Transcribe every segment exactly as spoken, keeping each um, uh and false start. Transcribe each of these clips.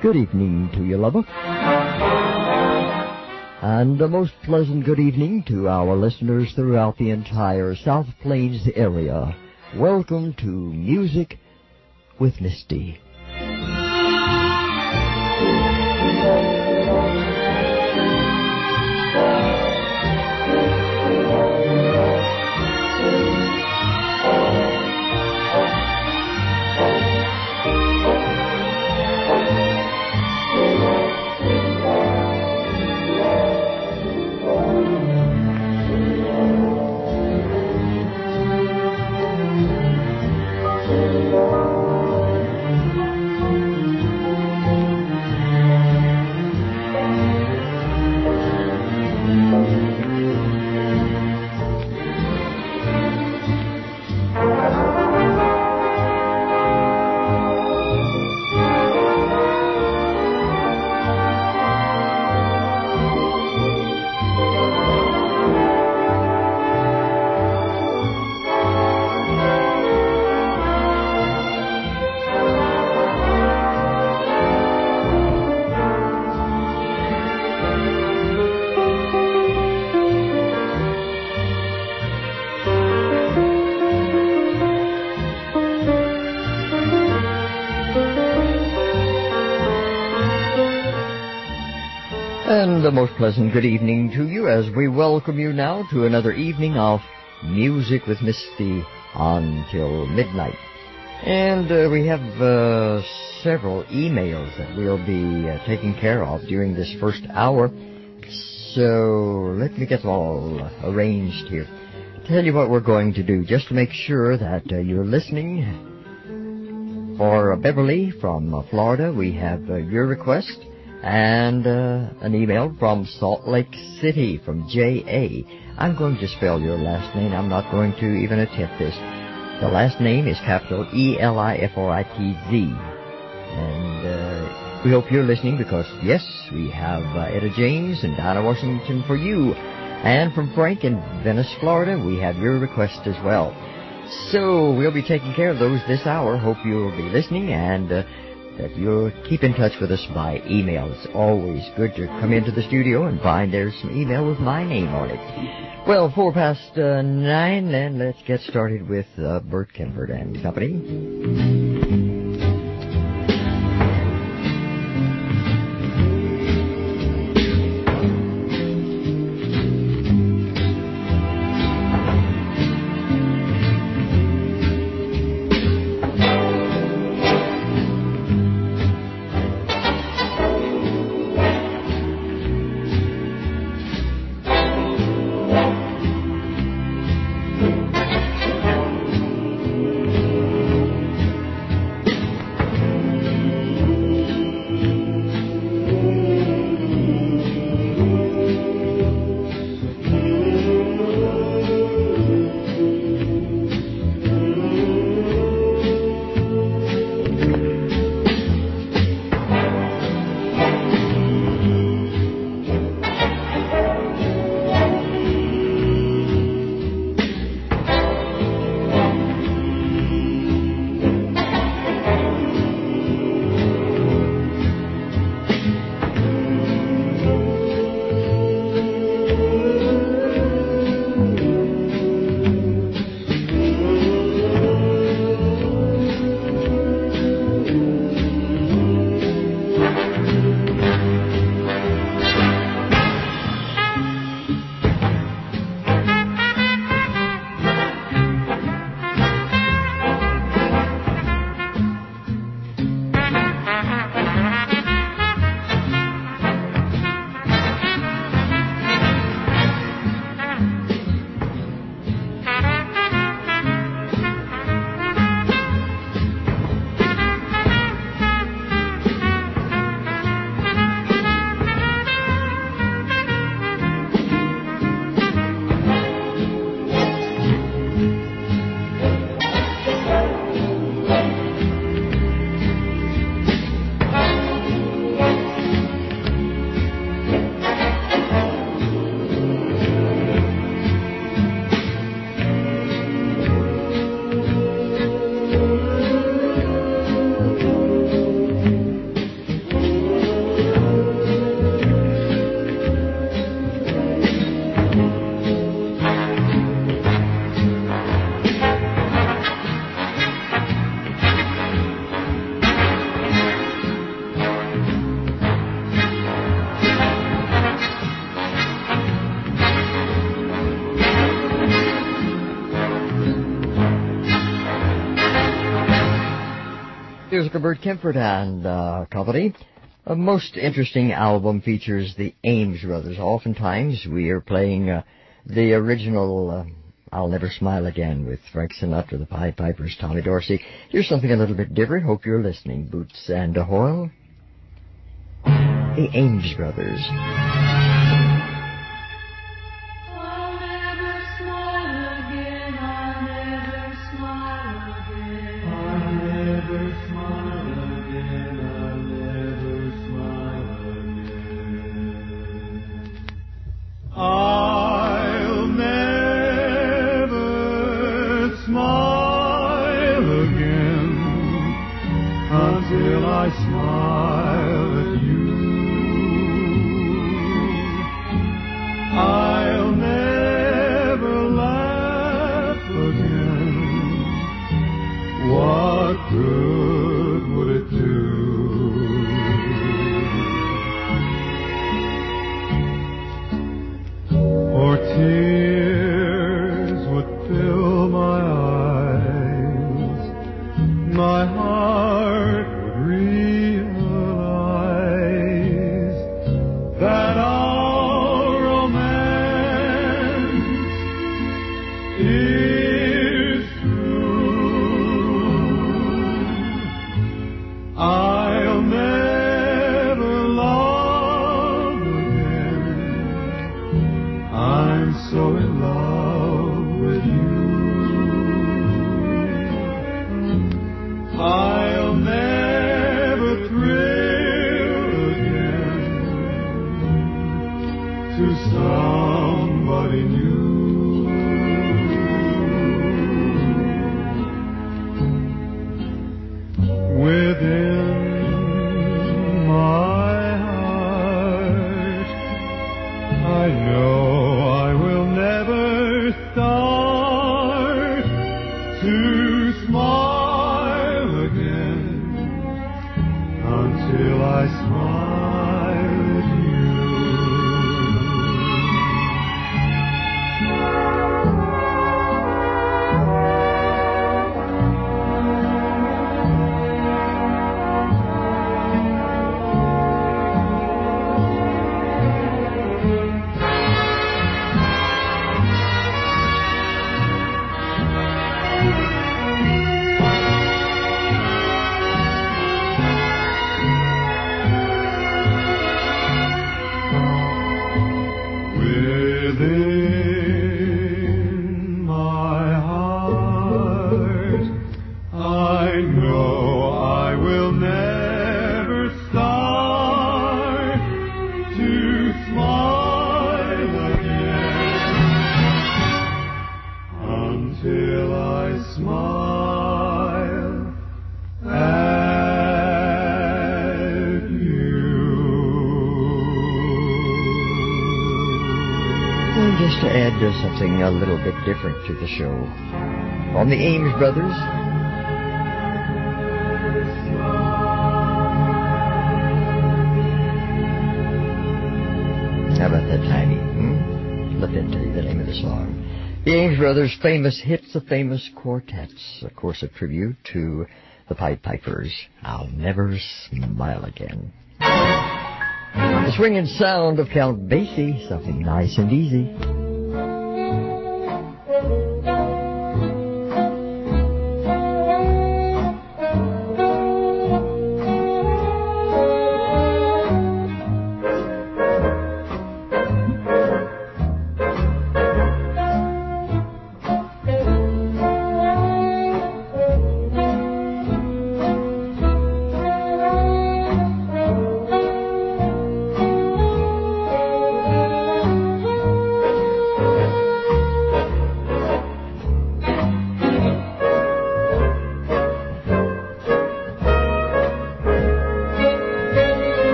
Good evening to you, lover. And a most pleasant good evening to our listeners throughout the entire South Plains area. Welcome to Music with Misty. And a most pleasant good evening to you as we welcome you now to another evening of Music with Misty until midnight. And uh, we have uh, several emails that we'll be uh, taking care of during this first hour. So let me get them all arranged here. Tell you what we're going to do, just to make sure that uh, you're listening. For uh, Beverly from uh, Florida, we have uh, your request. And uh, an email from Salt Lake City from J A. I'm going to spell your last name. I'm not going to even attempt this. The last name is capital E L I F R I T Z. And uh, we hope you're listening because, yes, we have uh, Etta James and Donna Washington for you. And from Frank in Venice, Florida, we have your request as well. So we'll be taking care of those this hour. Hope you'll be listening and Uh, that you'll keep in touch with us by email. It's always good to come into the studio and find there's some email with my name on it. Well, four past uh, nine, then let's get started with uh, Bert Kempfert and Company. music of Bert Kempfert and uh, company. A most interesting album features the Ames Brothers. Oftentimes we are playing uh, the original uh, I'll Never Smile Again with Frank Sinatra, the Pied Pipers, Tommy Dorsey. Here's something a little bit different. Hope you're listening. Boots and a Hoyle. The Ames Brothers. I'll never smile again until I smile at you. I'll never laugh again. What good would it do? For tears would fill my eyes, my heart would realize that our romance is true. I'll never love again. I'm so in love with you. I'll never thrill again to somebody new. Within my heart, I know I will never start to smile again until I smile at you. Within my heart, I know I will never start to smile again until I smile at you. And just to add to something a little bit different to the show, from the Ames Brothers, how about that, Tiny? Hmm? Let me tell you the name of the song. The Ames Brothers' famous hits, the famous quartets. Of course, a tribute to the Pied Pipers. I'll Never Smile Again. The swinging sound of Count Basie, something nice and easy.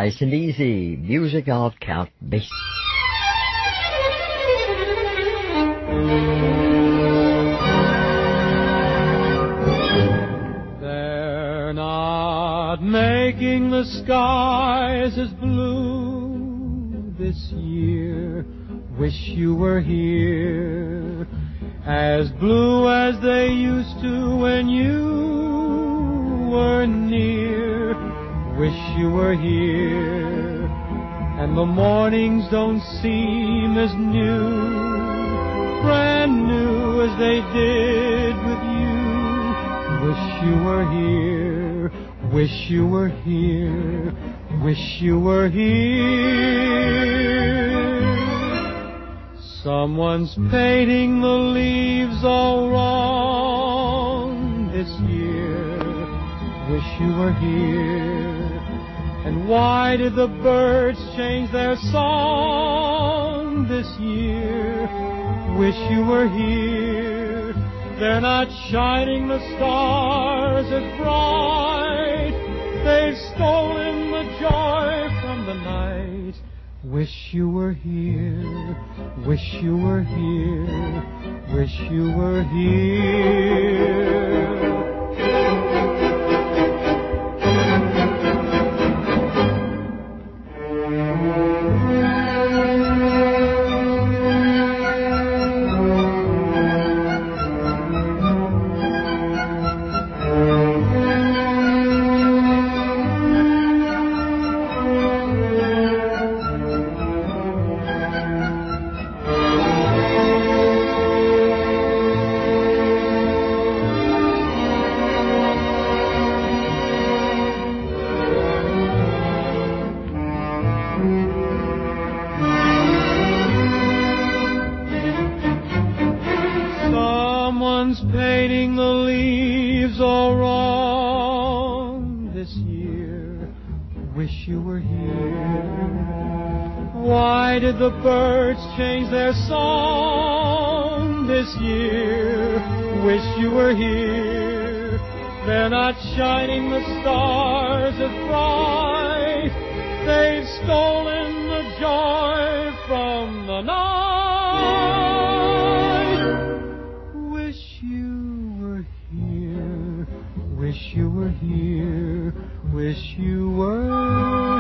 Nice and easy. Music of Count Basie. They're not making the skies as blue this year. Wish you were here. As blue as they used to when you were near. Wish you were here. And the mornings don't seem as new, brand new as they did with you. Wish you were here. Wish you were here. Wish you were here. Someone's painting the leaves all wrong this year. Wish you were here. And why did the birds change their song this year? Wish you were here. They're not shining the stars as bright. They've stolen the joy from the night. Wish you were here. Wish you were here. Wish you were here. Someone's painting the leaves all wrong this year. Wish you were here. Why did the birds change their song this year? Wish you were here. They're not shining the stars as bright. They've stolen the joy from the night. Wish you were here. Wish you were here. Wish you were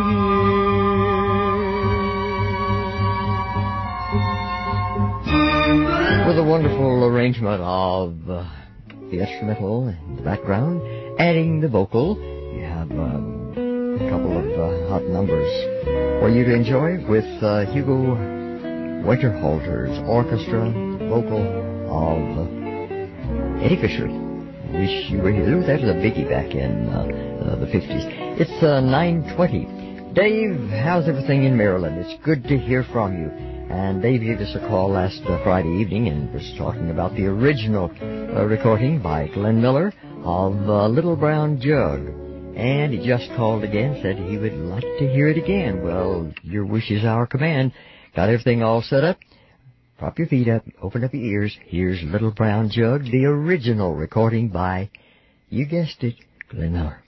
here. With a wonderful arrangement of uh, the instrumental in the background, adding the vocal, you have um, a couple of uh, hot numbers for you to enjoy with uh, Hugo Winterhalter's orchestra vocal of uh, Eddie Fisher. Wish you were here. That was a biggie back in uh, uh, the fifties. It's uh, nine twenty. Dave, how's everything in Maryland? It's good to hear from you. And Dave gave us a call last uh, Friday evening and was talking about the original uh, recording by Glenn Miller of uh, Little Brown Jug. And he just called again, said he would like to hear it again. Well, your wish is our command. Got everything all set up? Prop your feet up, open up your ears. Here's Little Brown Jug, the original recording by, you guessed it, Glenn Miller.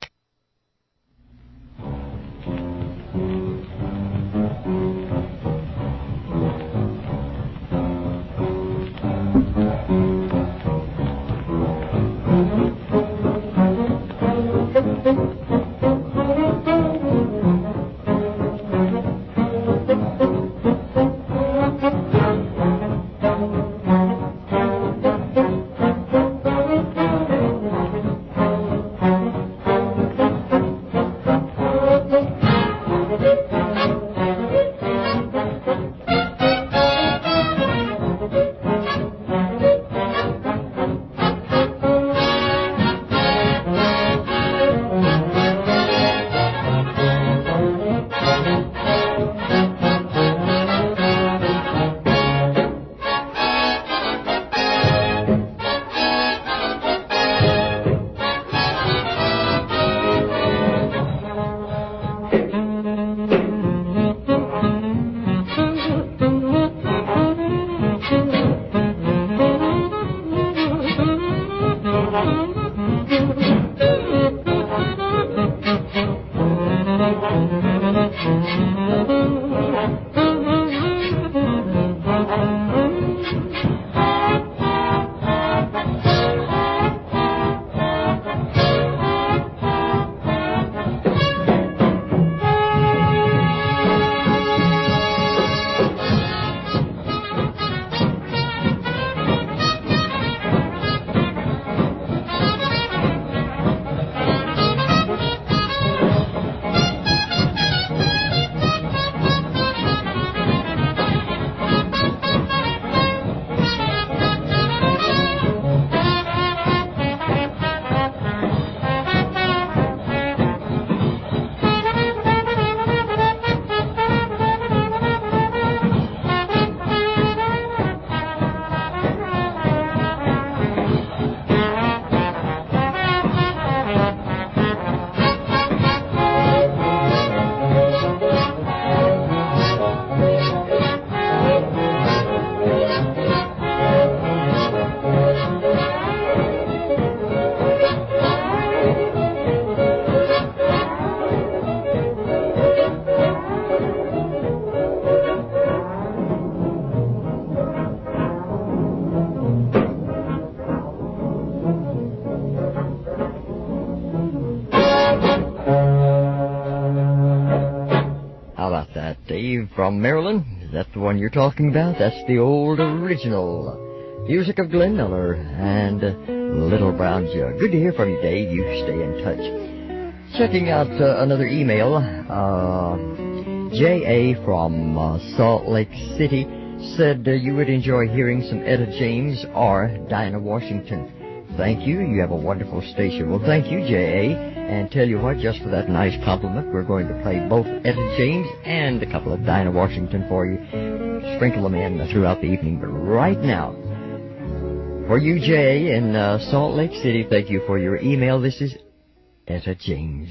from Maryland. Is that the one you're talking about? That's the old original music of Glenn Miller and uh, Little Brown Jug. Good to hear from you, Dave. You stay in touch. Checking out uh, another email. Uh, J A from uh, Salt Lake City said uh, you would enjoy hearing some Etta James or Dinah Washington. Thank you. You have a wonderful station. Well, thank you, J A. And tell you what, just for that nice compliment, we're going to play both Etta James and a couple of Dinah Washington for you. Sprinkle them in throughout the evening. But right now, for you, Jay, in uh, Salt Lake City, thank you for your email. This is Etta James.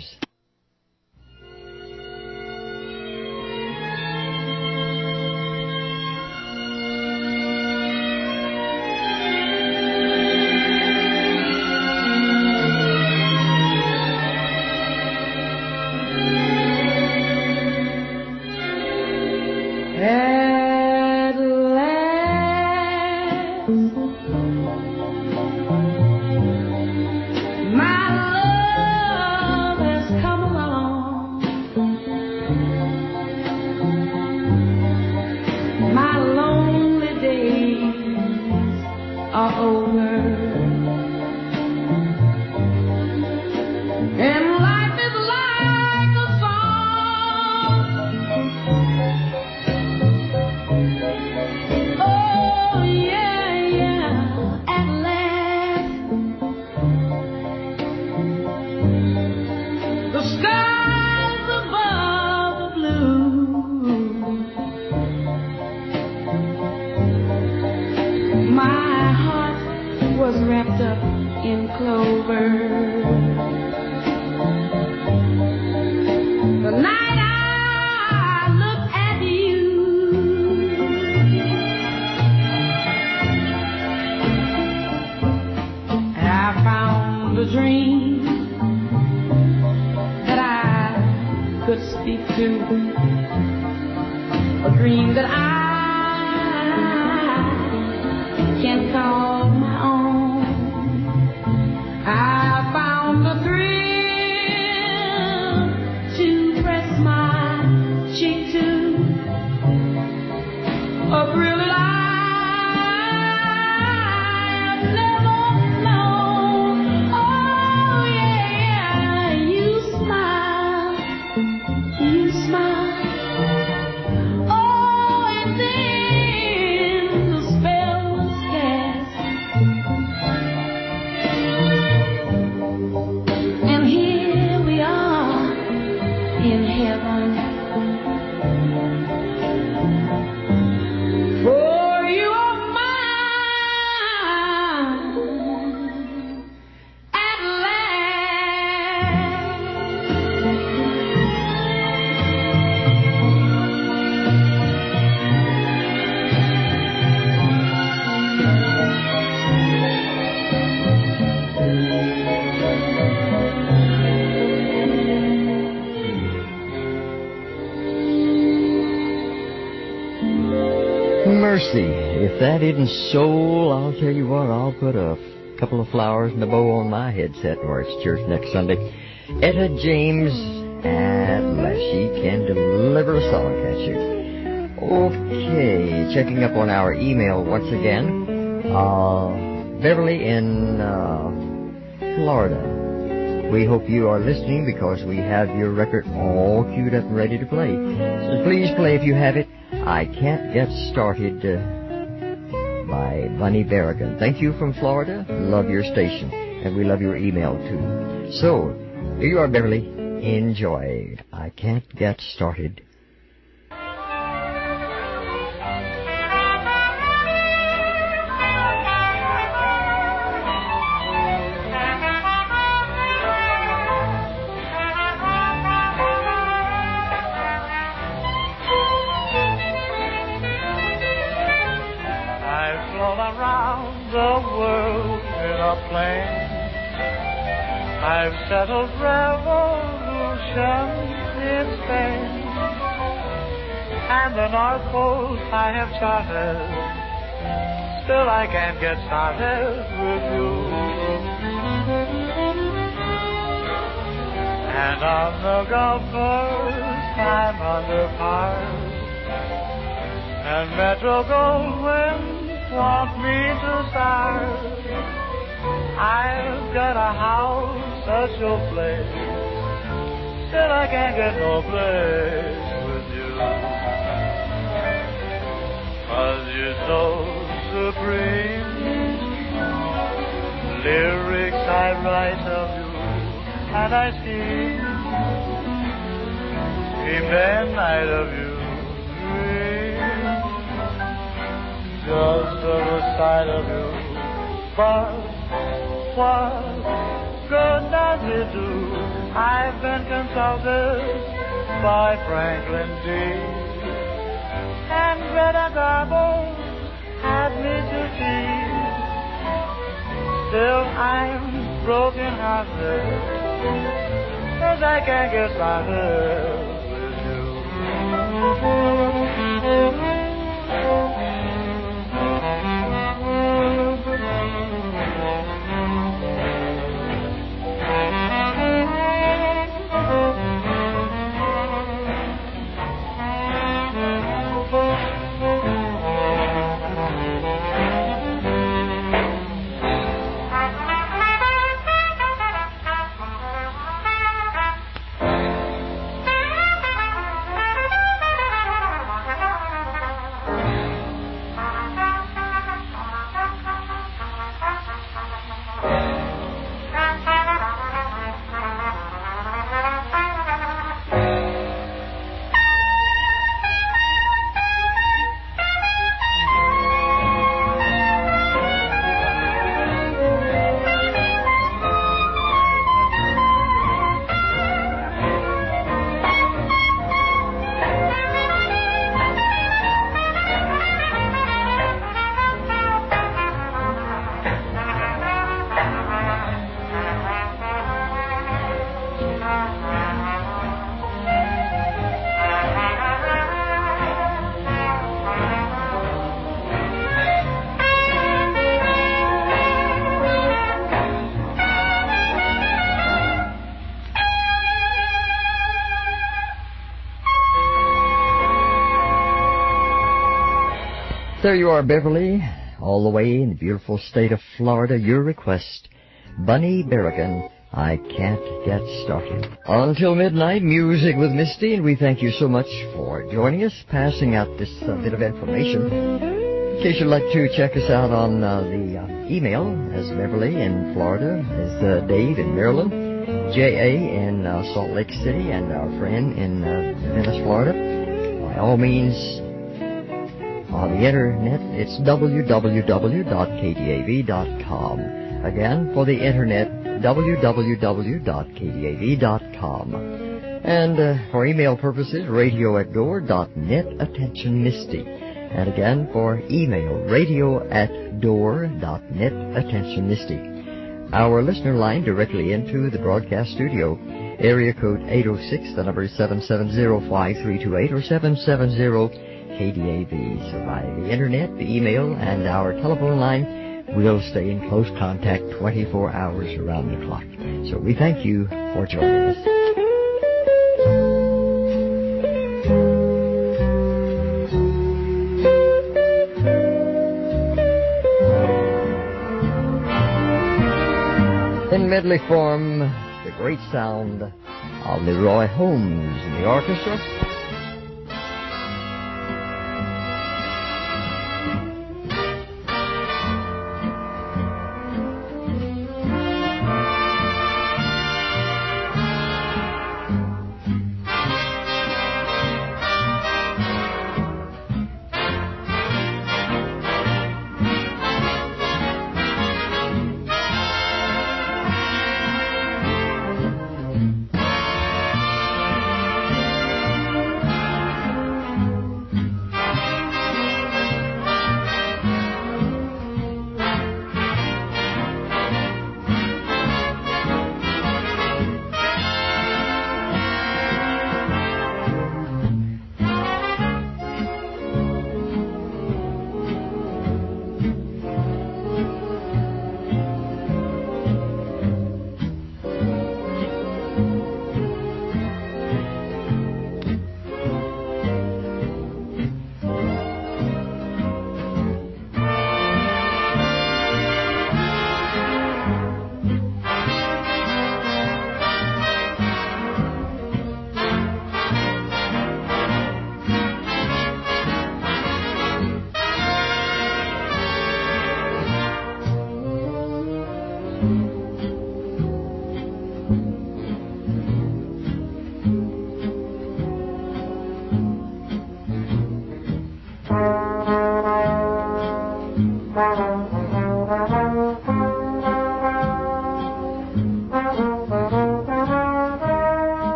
If that isn't soul, I'll tell you what, I'll put a couple of flowers and a bow on my headset and we're at church next Sunday. Etta James, unless she can deliver a song, can't she? Okay, checking up on our email once again. Uh, Beverly in uh, Florida. We hope you are listening because we have your record all queued up and ready to play. So please play if you have it. I Can't Get Started uh, by Bunny Berrigan. Thank you from Florida. Love your station. And we love your email, too. So, here you are, Beverly. Enjoy. I Can't Get Started. I've settled revolution in Spain, and the North Pole I have charted. Still I can't get started with you. And on the Gulf Coast I'm under par and Metro Goldwyn want me to start. I've got a house at your place, still I can't get no place with you, 'cause you're so supreme. Lyrics I write of you, and I see, dream day and night of you, dream just of the sight of you. But what good does it do? I've been consulted by Franklin D. and Greta Garbo had me to tea. Still I'm broken hearted, 'cause I can't get started with you. There you are, Beverly, all the way in the beautiful state of Florida. Your request, Bunny Berrigan, I Can't Get Started. Until midnight, music with Misty, and we thank you so much for joining us, passing out this uh, bit of information. In case you'd like to check us out on uh, the uh, email, as Beverly in Florida, as uh, Dave in Maryland, J A in uh, Salt Lake City, and our friend in uh, Venice, Florida. By all means, on the internet, it's w w w dot k d a v dot com. Again, for the internet, w w w dot k d a v dot com. And uh, for email purposes, radio at door dot net, attention Misty. And again, for email, radio at door dot net, attention Misty. Our listener line directly into the broadcast studio, area code eight oh six, the number is seven seven zero, five three two eight or seven seven zero K D A V. So by the internet, the email, and our telephone line, we'll stay in close contact twenty-four hours around the clock. So we thank you for joining us. In medley form, the great sound of Leroy Holmes and the orchestra.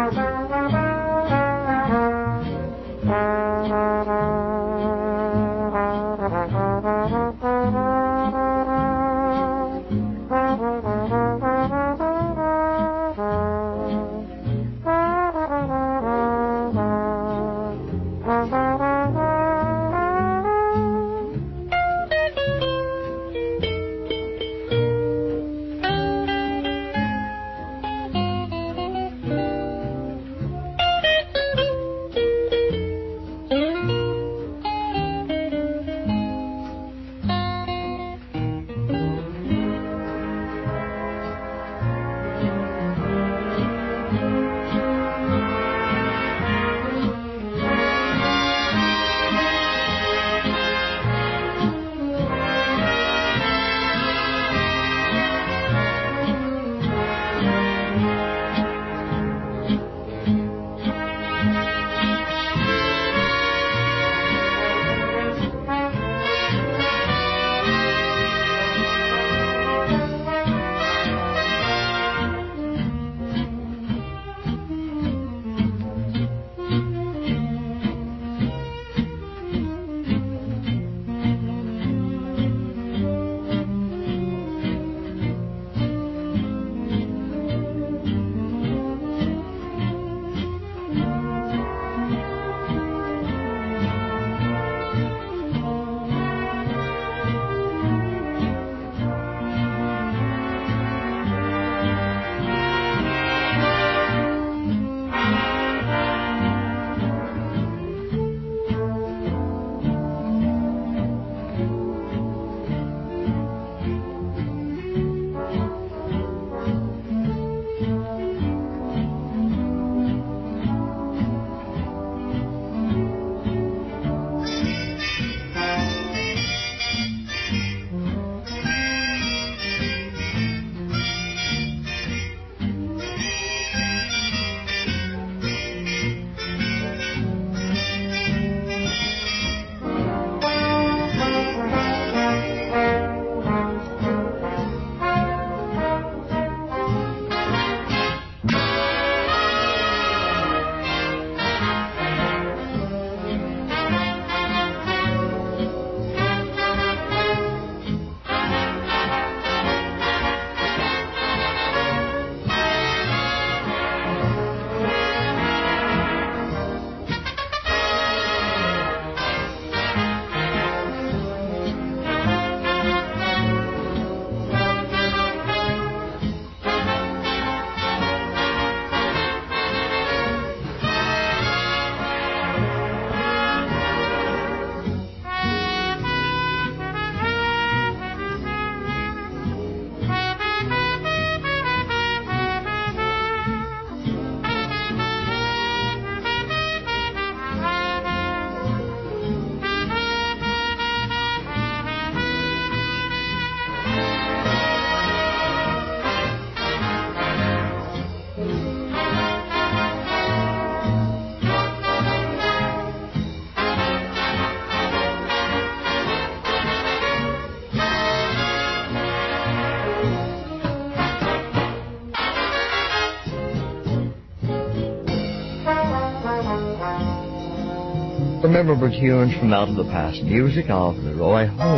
The memorable tunes from Out of the Past, music of Roy Holmes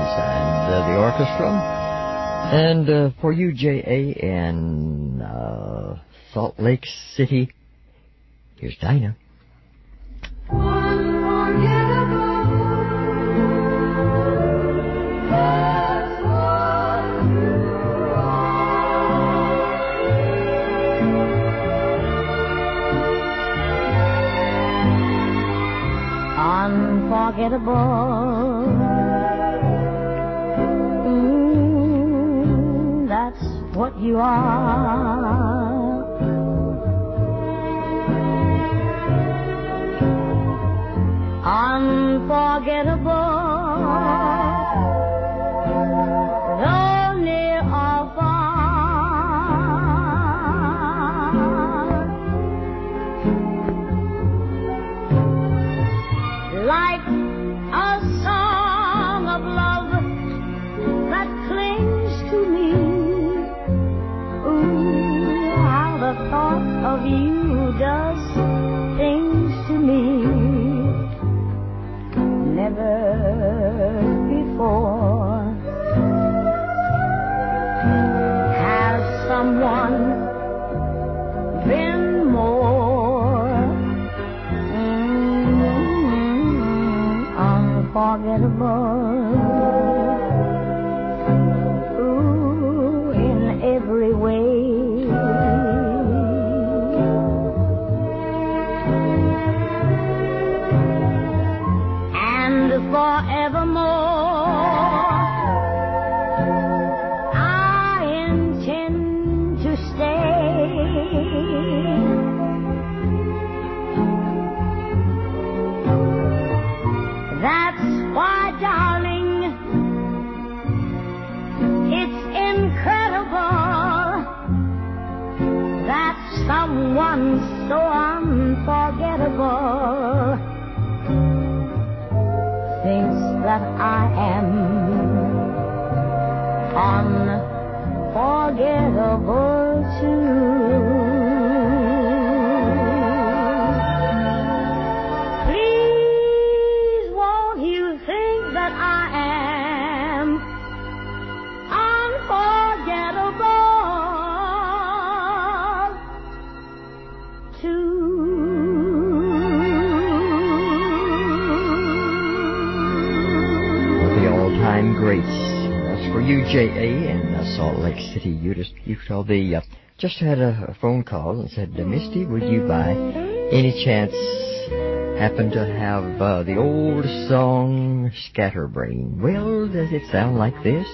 and uh, the orchestra. And uh, for you, J A, in uh, Salt Lake City, here's Dinah. Unforgettable. Mm, that's what you are. Unforgettable. Though near or far. Like a song of love that clings to me. Ooh, does things to me never before. Has someone been more mm, unforgettable? Ooh, in every way. And forevermore, I intend to stay. That's why, darling, it's incredible that someone so unforgettable thinks that I am unforgettable too. Please, won't you think that I am unforgettable too? All-time greats. That's for you, J A, in uh, Salt Lake City, Utah. Utah. They uh, just had a, a phone call and said, uh, Misty, would you by any chance happen to have uh, the old song Scatterbrain? Well, does it sound like this?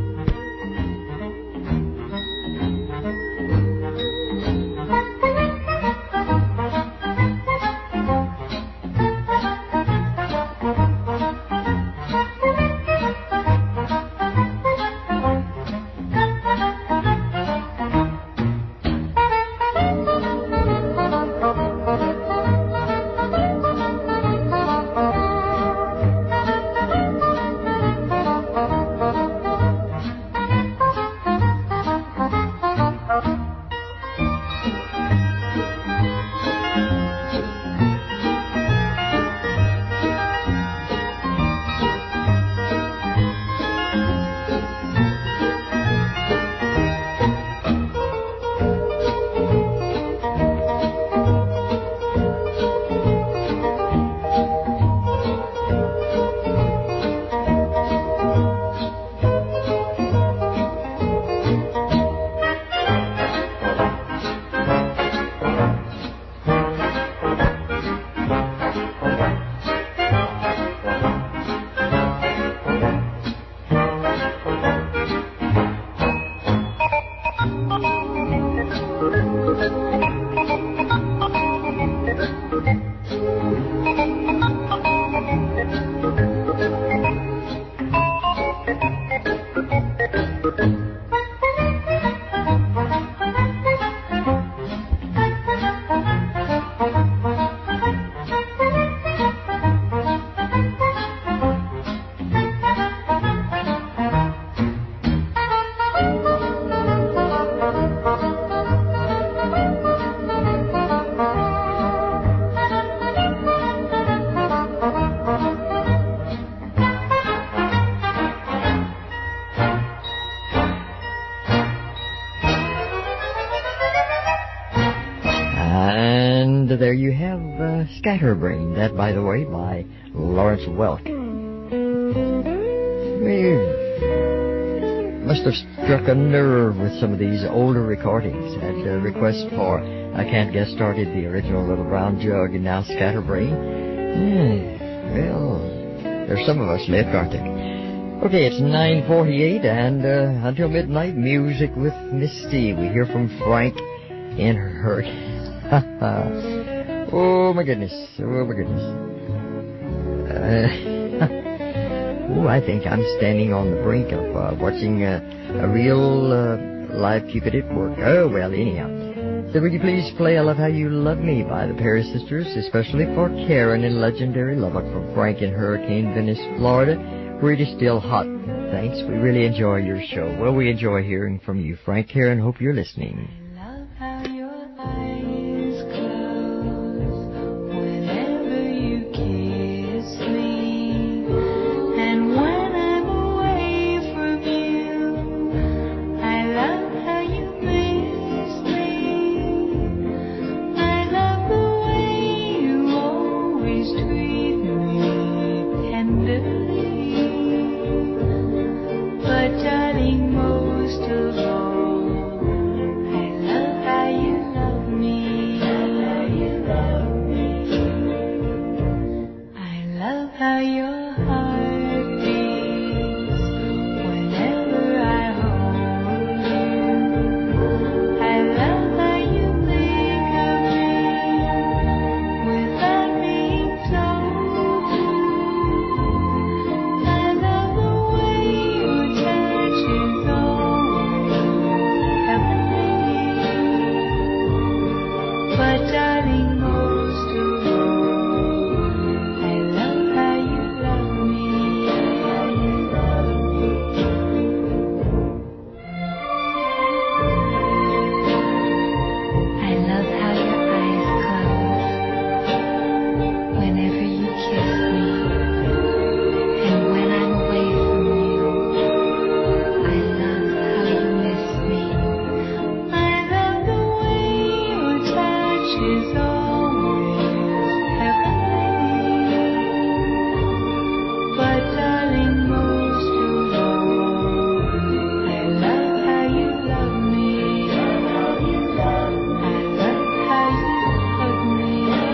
There you have uh, Scatterbrain. That, by the way, by Lawrence Welk. We must have struck a nerve with some of these older recordings. Had a request for I Can't Get Started, the original Little Brown Jug, and now Scatterbrain. Yeah, well, there's some of us left, aren't there? Okay, it's nine forty-eight, and uh, until midnight, music with Misty. We hear from Frank in Hurt. Oh, my goodness. Oh, my goodness. Uh, oh, I think I'm standing on the brink of uh, watching uh, a real uh, live Cupid at work. Oh, well, anyhow. So would you please play I Love How You Love Me by the Perry Sisters, especially for Karen in Legendary Lubbock from Frank in Hurricane Venice, Florida, where it is still hot. Thanks. We really enjoy your show. Well, we enjoy hearing from you, Frank. Karen, hope you're listening. I love how your eyes close. is always heavenly. But darling, most of all, I love how you love me. I love how you hug me.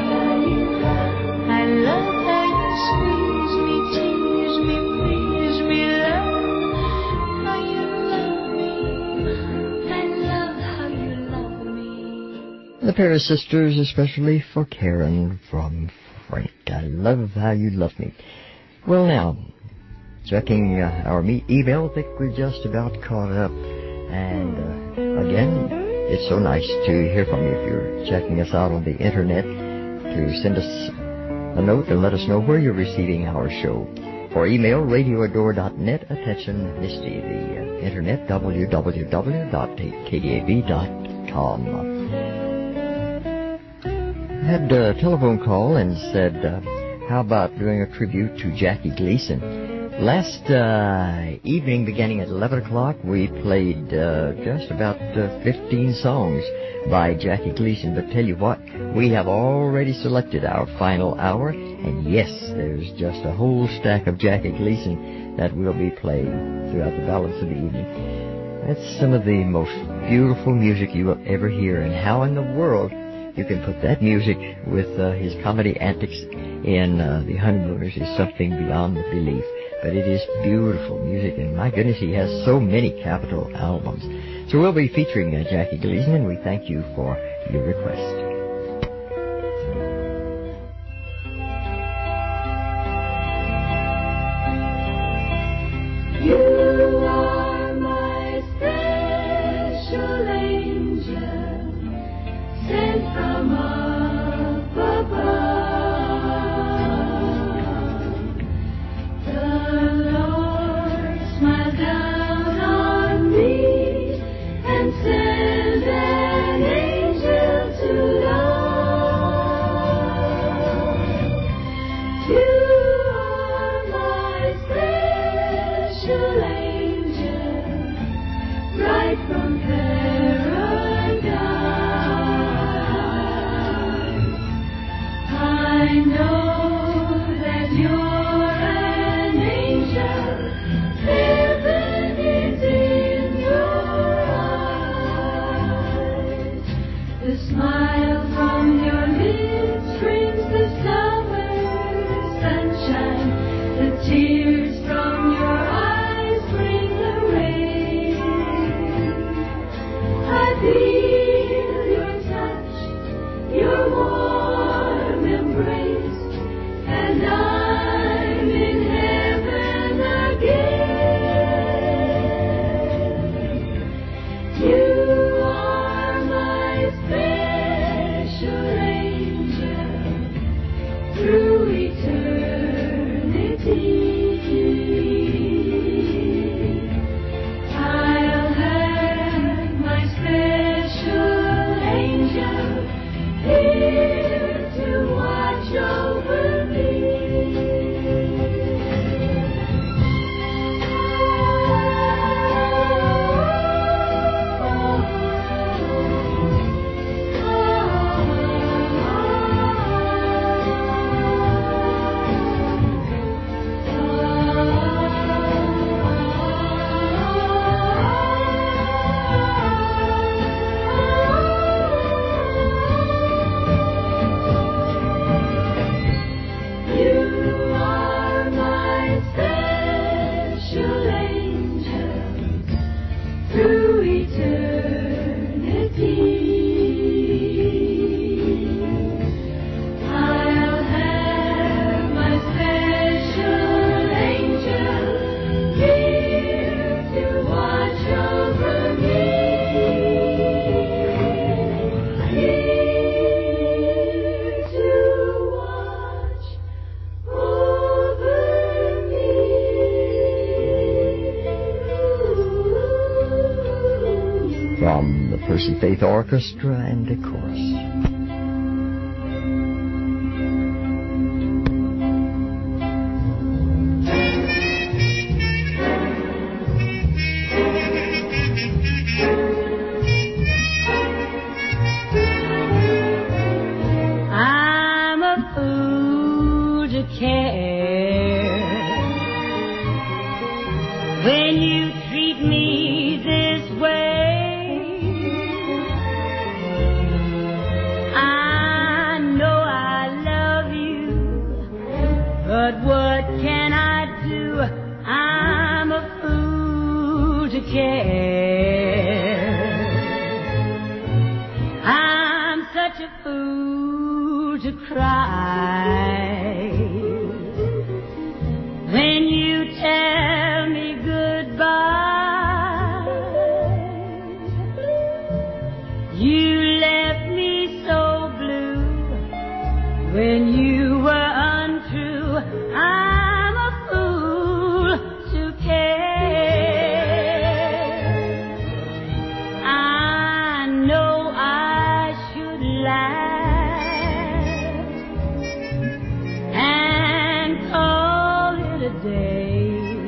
I love how you squeeze me, tease me, please me, love how you love me. I love how you love me. The pair of sisters, especially for Karen from Frank. I love how you love me. Well, now, checking uh, our me- email, I think we're just about caught up. And uh, again, it's so nice to hear from you if you're checking us out on the internet, to send us a note and let us know where you're receiving our show. For email, radio adore dot net. Attention, Misty, the uh, internet, w w w dot k d a b dot com. I had a telephone call and said, uh, how about doing a tribute to Jackie Gleason? Last uh, evening, beginning at eleven o'clock, we played uh, just about uh, fifteen songs by Jackie Gleason. But tell you what, we have already selected our final hour. And yes, there's just a whole stack of Jackie Gleason that we'll be playing throughout the balance of the evening. That's some of the most beautiful music you will ever hear. And how in the world you can put that music with uh, his comedy antics in uh, The Honeymooners is something beyond belief. But it is beautiful music, and my goodness, he has so many Capitol albums. So we'll be featuring uh, Jackie Gleason, and we thank you for your request. You are my special angel, sent from up above. The Lord smiled down on me and sent an angel to love. You are my special angel, right from paradise. I know that you're an angel. Heaven is in your eyes. The smile from your lips brings the summer sunshine. The tears from your eyes bring the rain. I feel your touch, your warm embrace, and I'm in heaven again. You are my special angel through eternity. I'll have my special angel here to watch over me. You are my special angel through eternity. I'll have my special angel here to watch over me. Here to watch over me. From the Percy Faith Orchestra and the chorus. But what can I do? I'm a fool to care. I'm such a fool to cry. When you tell me goodbye, you left me so blue. When you were untrue, I'm a fool to care. I know I should laugh and call it a day,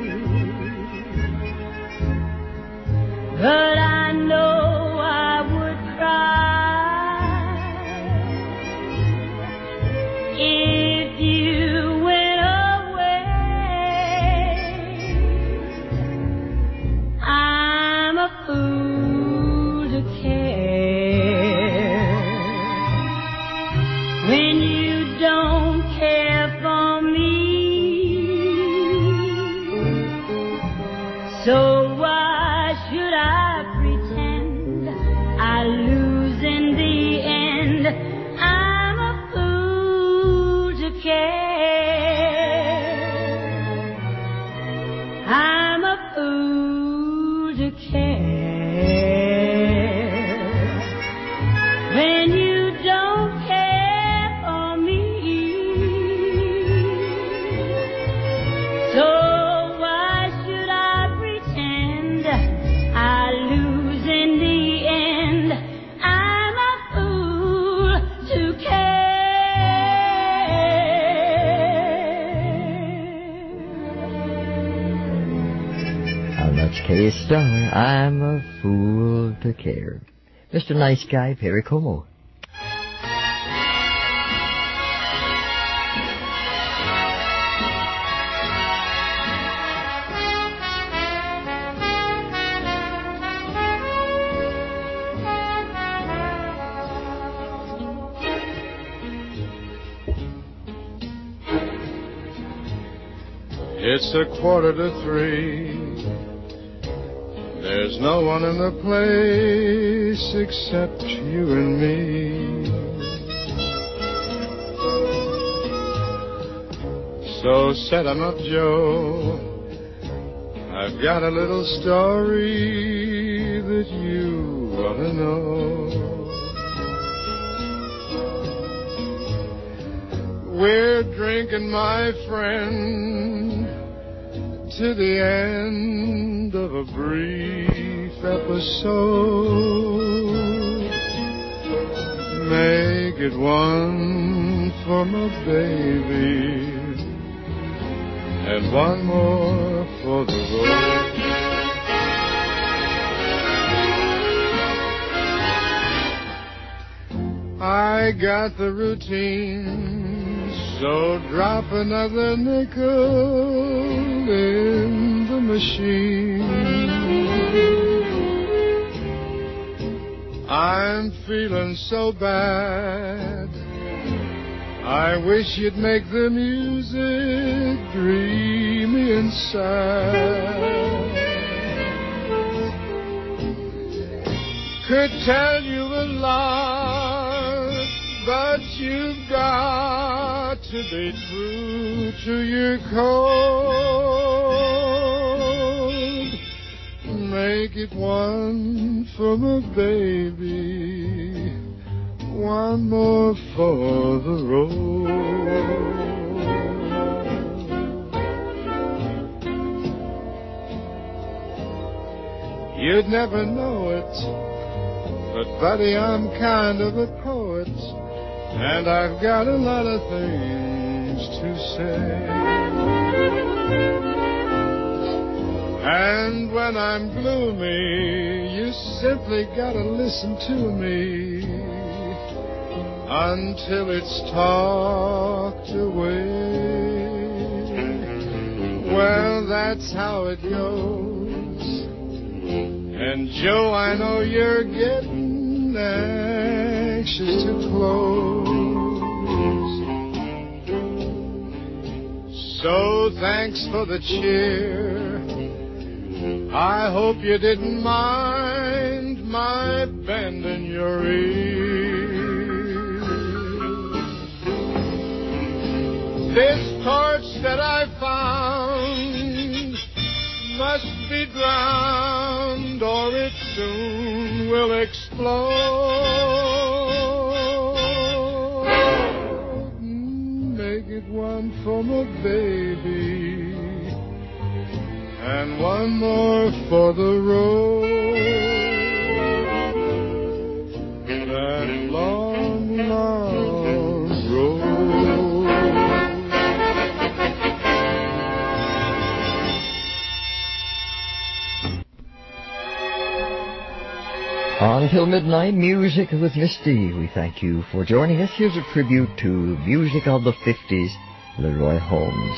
but I know I would cry if you went away. I'm a fool to care. When you don't care for me, so why should I pretend I lose in the end? I'm a fool to care. I'm a fool to care. When you don't care for me, so why should I pretend I lose in the end? I'm a fool to care. And that's Kay Starr. I'm a fool to care. Mister Nice Guy, Perry Como. It's a quarter to three. There's no one in the place except you and me. So set 'em up, Joe. I've got a little story that you ought to know. We're drinking, my friend, to the end of a brief episode. Make it one for my baby and one more for the road. I got the routine, so drop another nickel in the machine. I'm feeling so bad, I wish you'd make the music dreamy and sad. Could tell you a lot, but you've got to be true to your code. Make it one for my baby, one more for the road. You'd never know it, but buddy, I'm kind of a poet, and I've got a lot of things to say. And when I'm gloomy, you simply gotta listen to me until it's talked away. Well, that's how it goes. And Joe, I know you're getting anxious to close. so thanks for the cheer. I hope you didn't mind my bending your ear. This torch that I found must be drowned or it soon will explode. Make it one for my baby and one more for the road. That long, long road. Until midnight, music with Misty. We thank you for joining us. Here's a tribute to music of the fifties, Leroy Holmes.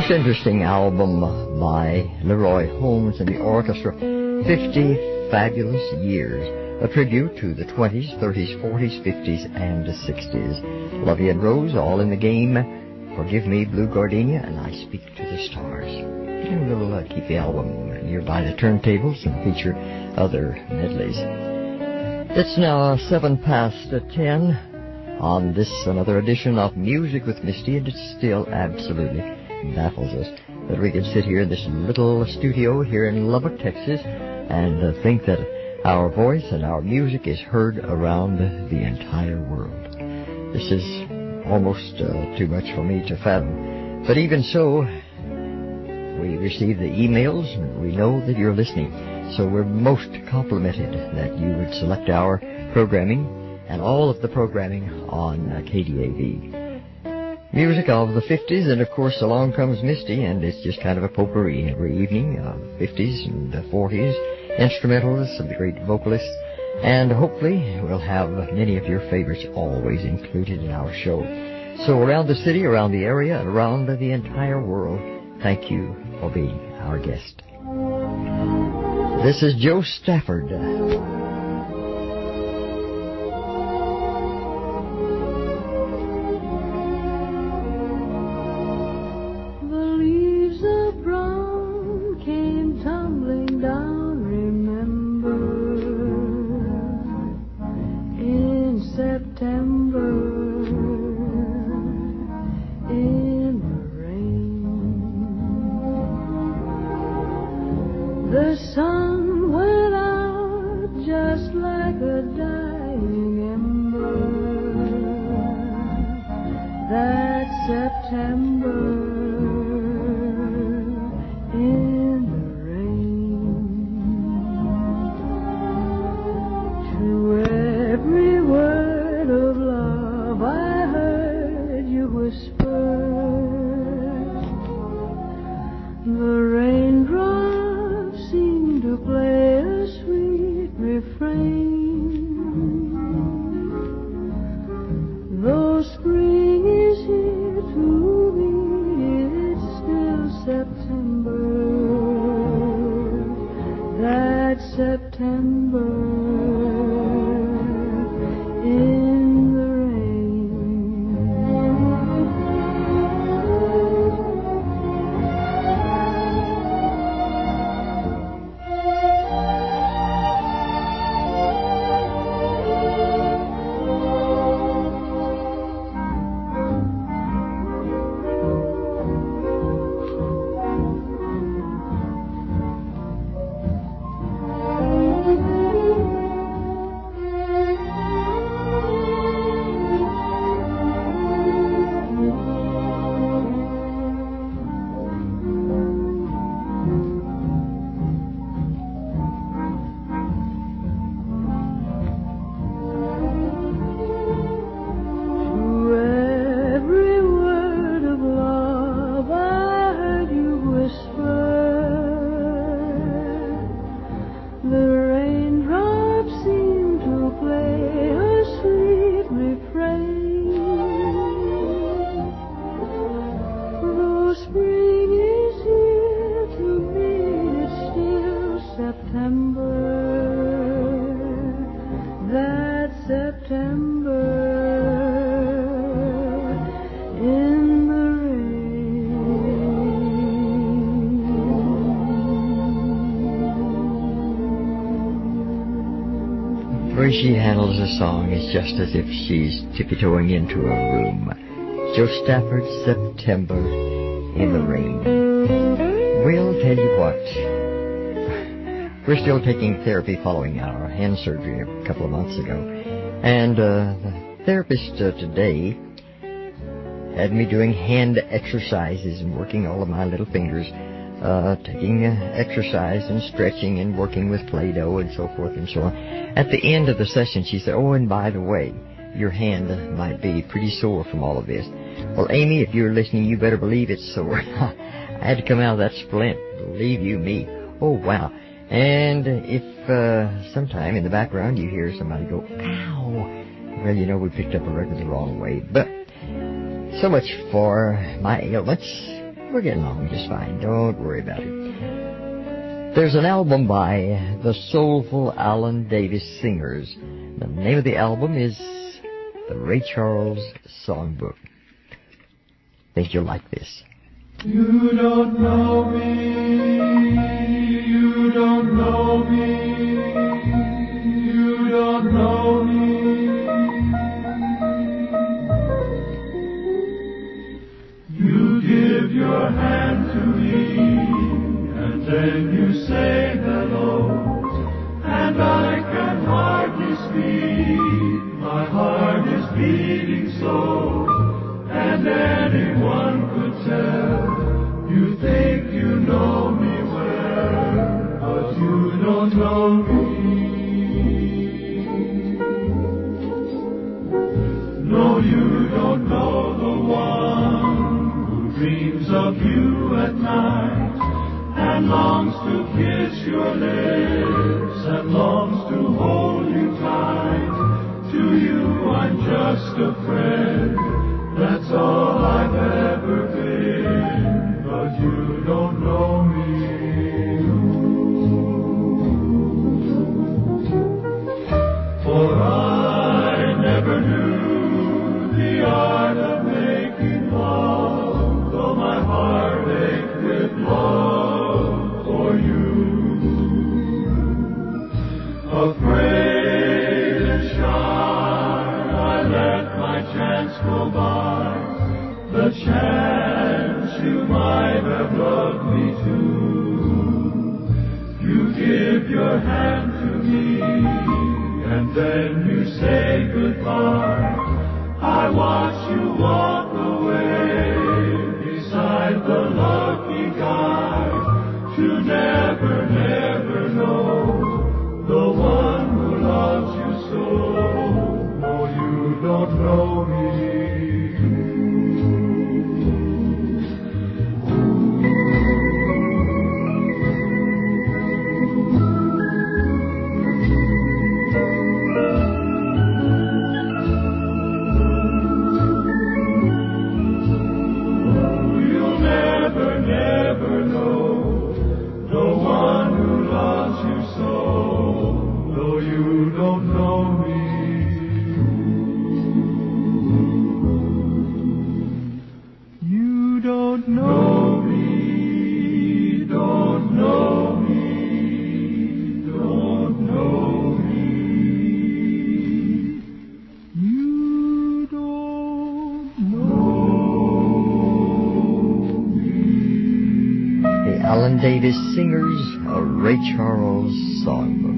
Most interesting album by Leroy Holmes and the orchestra, fifty Fabulous Years, a tribute to the twenties, thirties, forties, fifties, and sixties. Lovey and Rose, all in the game. Forgive Me, Blue Gardenia, and I Speak to the Stars. And we'll uh, keep the album nearby the turntables and feature other medleys. It's now seven past ten on this another edition of Music with Misty, and it still absolutely baffles us that we can sit here in this little studio here in Lubbock, Texas, and uh, think that our voice and our music is heard around the entire world. This is almost uh, too much for me to fathom. But even so, we receive the emails and we know that you're listening. So we're most complimented that you would select our programming and all of the programming on uh, K D A V. Music of the fifties, and of course along comes Misty, and it's just kind of a potpourri every evening of fifties and uh, forties, instrumentalists and the great vocalists. And hopefully we'll have many of your favorites always included in our show. So around the city, around the area, and around the entire world, thank you for being our guest. This is Joe Stafford. She handles a song is just as if she's tippy-toeing into a room. Joe Stafford, September in the Rain. We'll tell you what. We're still taking therapy following our hand surgery a couple of months ago. And uh, the therapist uh, today had me doing hand exercises and working all of my little fingers. Uh, taking uh, exercise and stretching and working with Play-Doh and so forth and so on. At the end of the session, she said, oh, and by the way, your hand might be pretty sore from all of this. Well, Amy, if you're listening, you better believe it's sore. I had to come out of that splint. Believe you me. Oh, wow. And if uh, sometime in the background you hear somebody go, ow, well, you know, we picked up a record the wrong way. But so much for my ailments. We're getting along just fine. Don't worry about it. There's an album by the soulful Alan Davis Singers. The name of the album is The Ray Charles Songbook. Think you'll like this. You don't know me, you don't know me, you don't know me. You give your hand to me, and then you say hello, and I can hardly speak, my heart is beating so, and anyone could tell, you think you know me well, but you don't know me. No, you don't know the one who dreams of you at night, and longs to kiss your lips, and longs to hold you tight. To you I'm just a friend, that's all I've ever been, but you don't know me. For I never knew the art of making love, though my heart ached with love for you. Afraid and shy, I let my chance go by, the chance you might have loved me too. You give your hand to me, and then you say goodbye. I watch you walk away beside the lucky guy, to never, never know the one who loves you so. Oh, you don't know me. You'll never, never know the one who loves you so, though you don't know me. You don't know me, don't know me, don't know me. You don't know me. The Alan Davis Singers, a Ray Charles Songbook.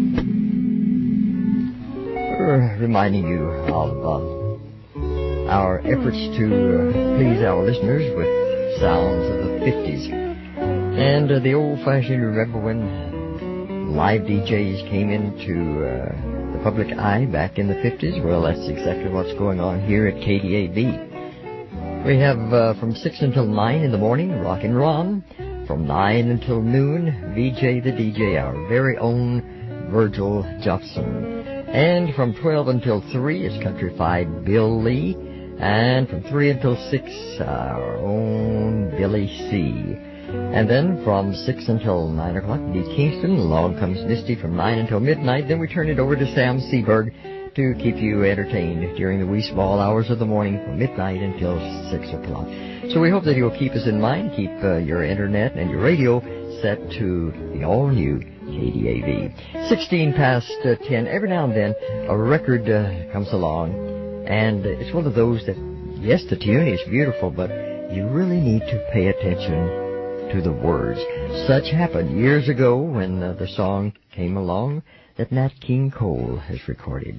We're reminding you of uh, our efforts to uh, please our listeners with sounds of the fifties. And uh, the old-fashioned, remember when live D Js came into uh, the public eye back in the fifties? Well, that's exactly what's going on here at K D A B. We have uh, from six until nine in the morning, Rockin' Ron. From nine until noon, V J the D J, our very own Virgil Jobson. And from twelve until three is Country five Bill Lee. And from three until six, our own Billy C. And then from six until nine o'clock, D. Kingston. Along comes Misty from nine until midnight. Then we turn it over to Sam Seberg to keep you entertained during the wee small hours of the morning from midnight until six o'clock. So we hope that you'll keep us in mind. Keep uh, your internet and your radio set to the all-new K D A V. sixteen past uh, ten. Every now and then a record uh, comes along, and it's one of those that, yes, the tune is beautiful, but you really need to pay attention to the words. Such happened years ago when uh, the song came along that Nat King Cole has recorded.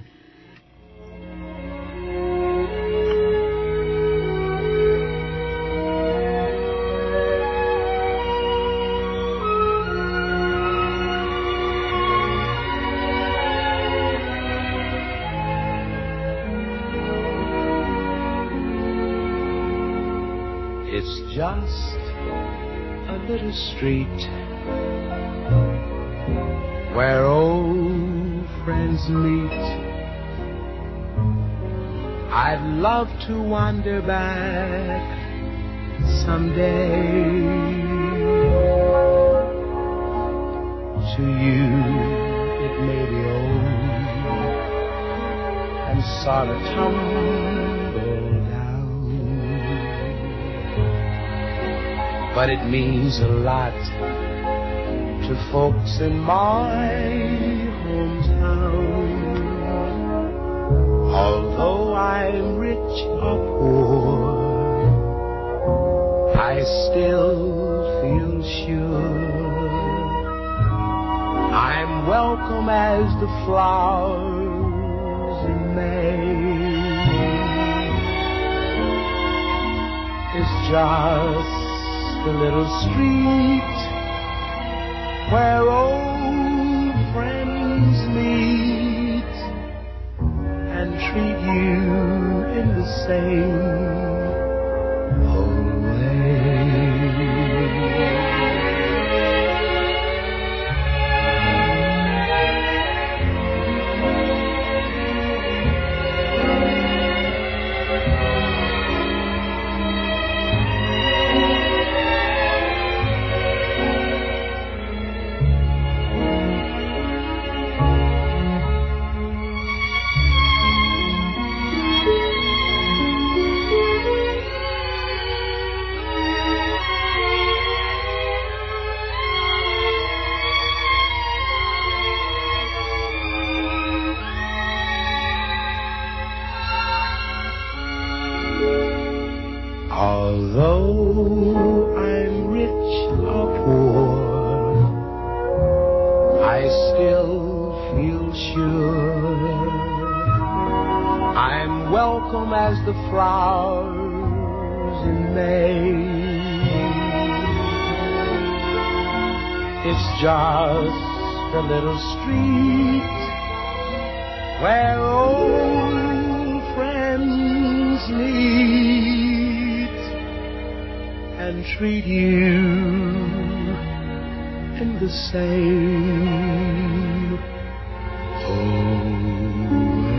It's just a little street where old friends meet. I'd love to wander back someday. To you it may be old and sort of tumble down, but it means a lot to folks in my hometown. Although I'm rich or poor, I still feel sure I'm welcome as the flowers in May. It's just a little street where old friends meet and treat you in the same old Although I'm rich or poor, I still feel sure I'm welcome as the flowers in May. It's just a little street where old friends meet and treat you in the same old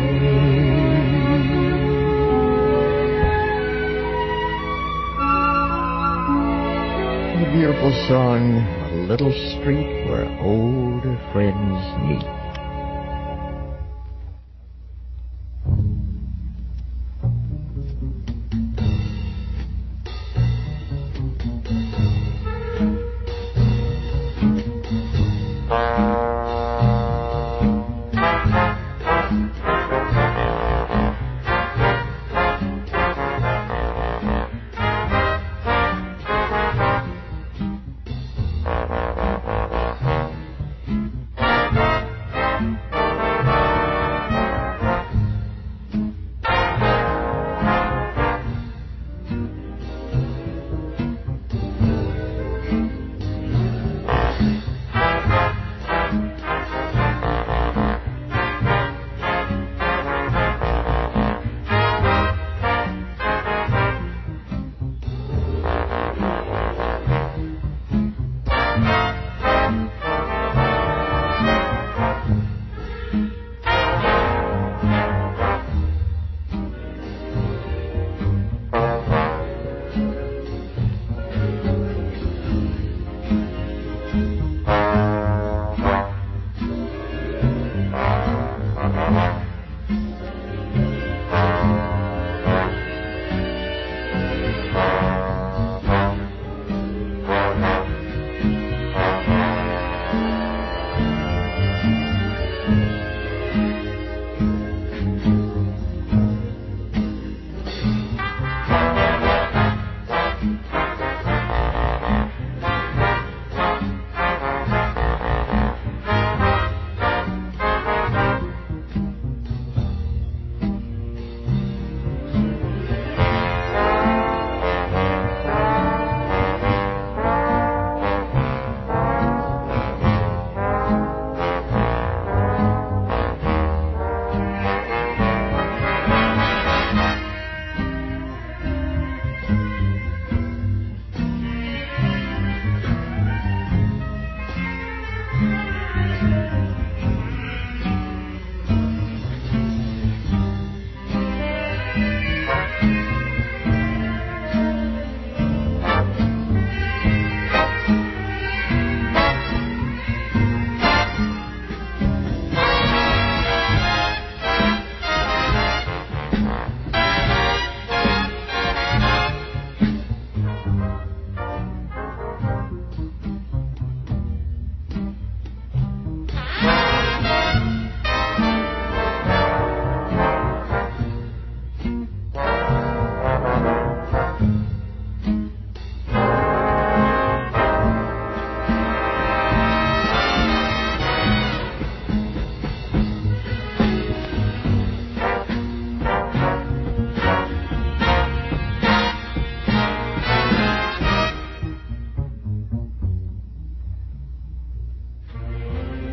A beautiful song, A Little Street Where Old Friends Meet.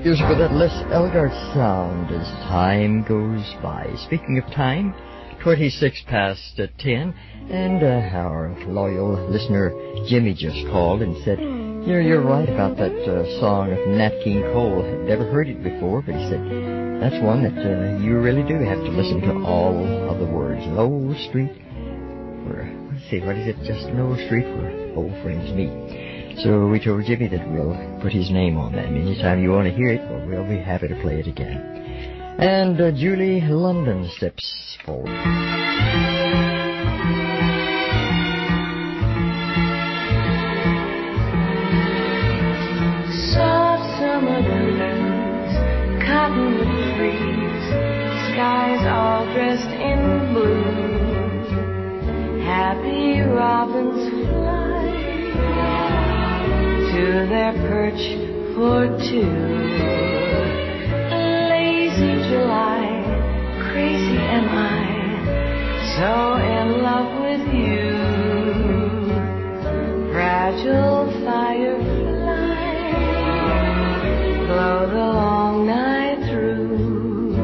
Here's for that Les Elgart sound as time goes by. Speaking of time, twenty-six past uh, ten, and uh, our loyal listener Jimmy just called and said, you know, you're right about that uh, song of Nat King Cole. I'd never heard it before, but he said, that's one that uh, you really do have to listen to all of the words. Low Street, for, let's see, what is it? Just Low Street where old friends meet. So we told Jimmy that we'll put his name on that. Anytime you want to hear it, well, we'll be happy to play it again. And uh, Julie London steps forward. Soft summer breeze, cottonwood trees, skies all dressed in blue. Happy robins fly to their perch for two. Lazy July, crazy am I, so in love with you. Fragile firefly, glow the long night through.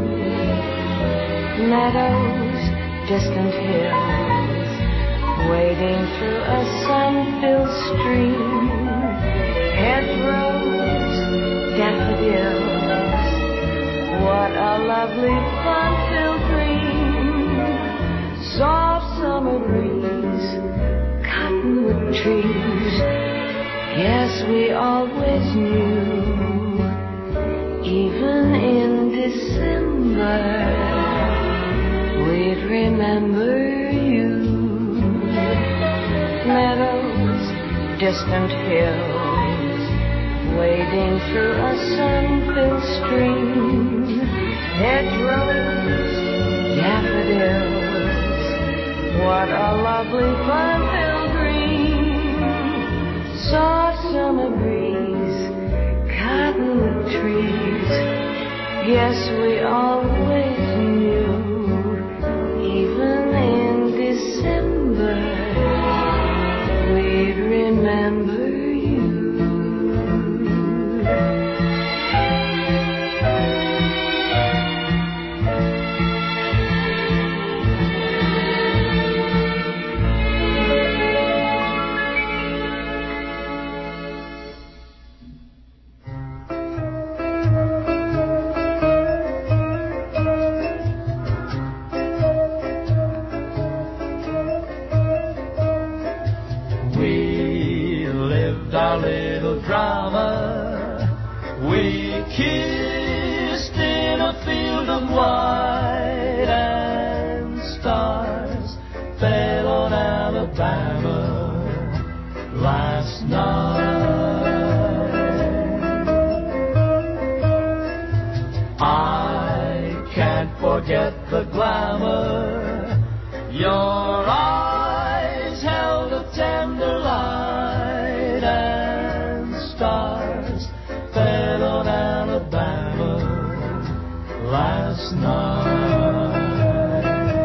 Meadows, distant hills, wading through a sun-filled stream. Hedgerows, daffodils, what a lovely fun-filled dream. Soft summer breeze, cottonwood trees, yes, we always knew. Even in December, we'd remember you. Meadows, distant hills, wading through a sun-filled stream. Hedgerows, daffodils, what a lovely fun-filled dream. Soft summer breeze, cottonwood trees, yes, we always knew. Even in December, we'd remember you. Our little drama, we kissed in a field of white, and stars fell on Alabama last night. I can't forget the glamour, your eyes held a tender light, and stars fell on Alabama last night.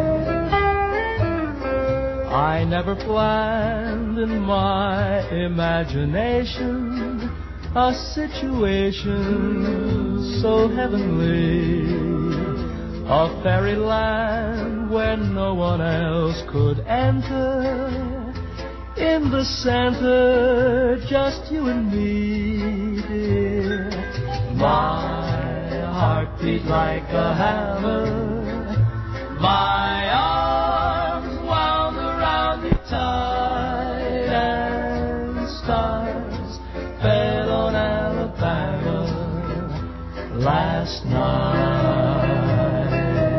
I never planned in my imagination a situation so heavenly, a fairyland where no one else could enter. In the center, just you and me, dear. My heart beat like a hammer, my arms wound around you tight, and stars fell on Alabama last night.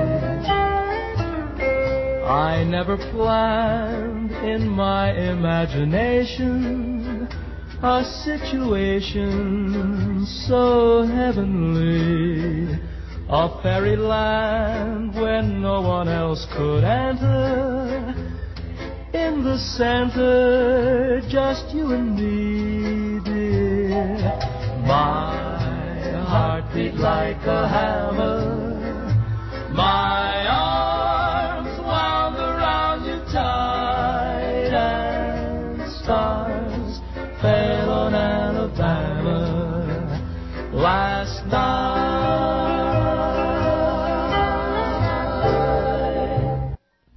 I never planned in my imagination a situation so heavenly, a fairyland where no one else could enter. In the center, just you and me, dear. My heart beat like a hammer, my arms wound around you tight, and stars fell on Alabama last night.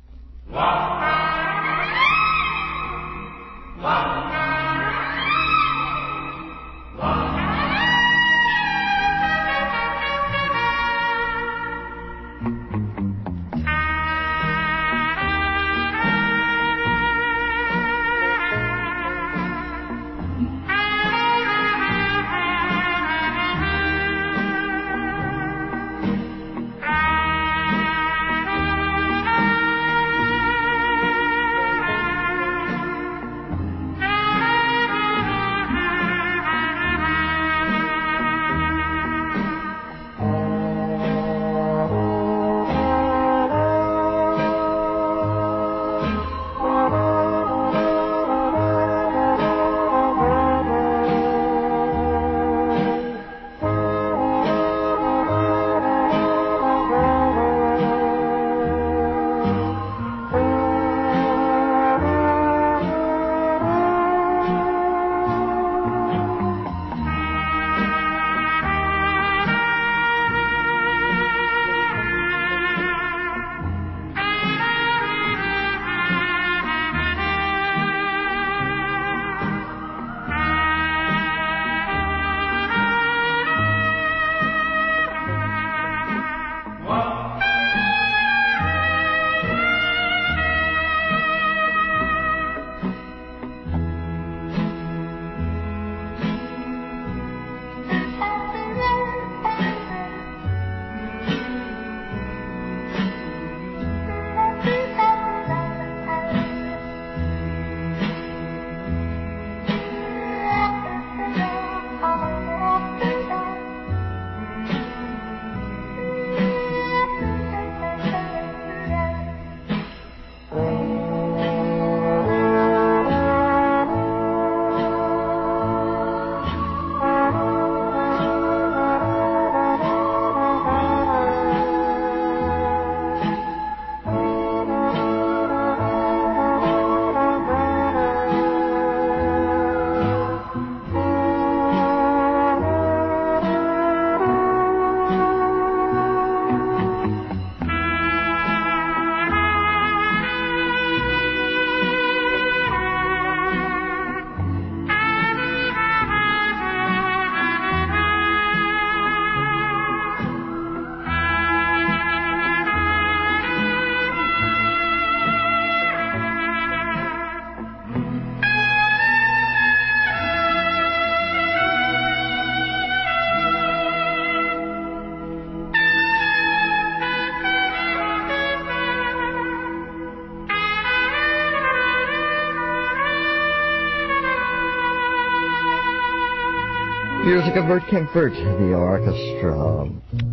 Music of Bert Kempfert, the orchestra.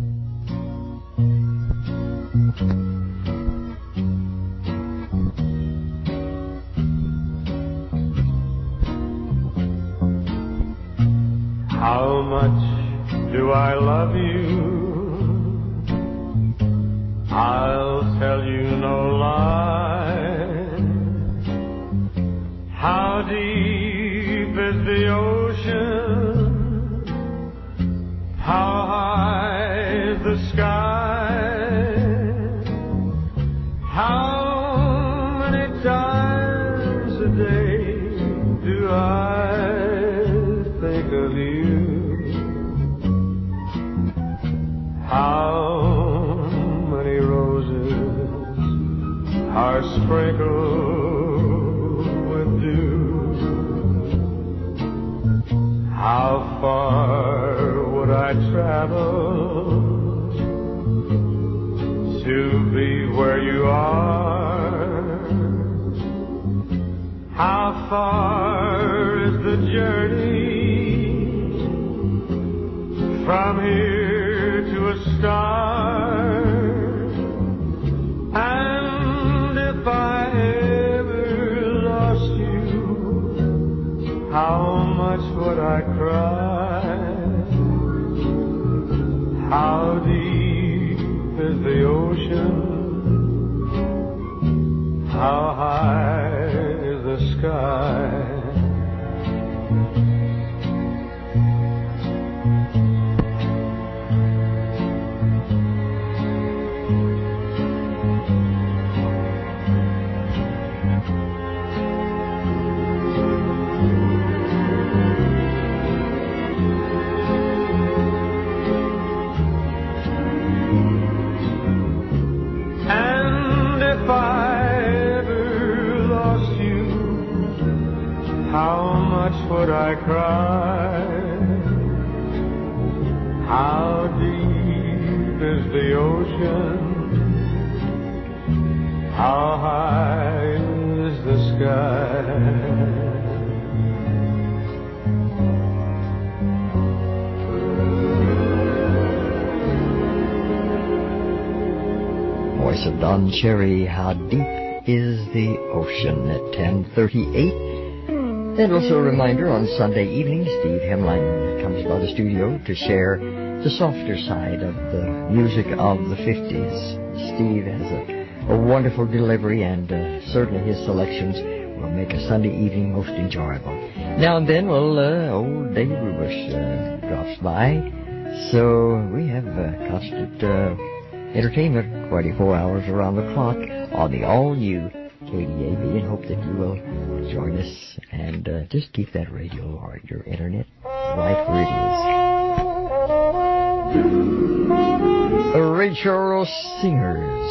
How much do I love you? I'll tell you no lie. How deep is the ocean? How high is the sky? How many times a day do I think of you? How many roses are sprinkled with dew? How far would I travel to be where you are? How far is the journey from here to a star? And if I ever lost you, how much would I cry? How deep is the ocean? How high is the sky? How deep is the ocean? How high is the sky? Voice of Don Cherry, How Deep is the Ocean at ten thirty-eight. And also a reminder, on Sunday evening, Steve Hemline comes by the studio to share the softer side of the music of the fifties. Steve has a, a wonderful delivery, and uh, certainly his selections will make a Sunday evening most enjoyable. Now and then, well, uh, old Dave Rubish uh, drops by. So we have uh, constant uh, entertainment twenty-four hours around the clock on the all-new K D A B, and hope that you will join us and uh, just keep that radio or your internet right where it is. Ray Charles Singers.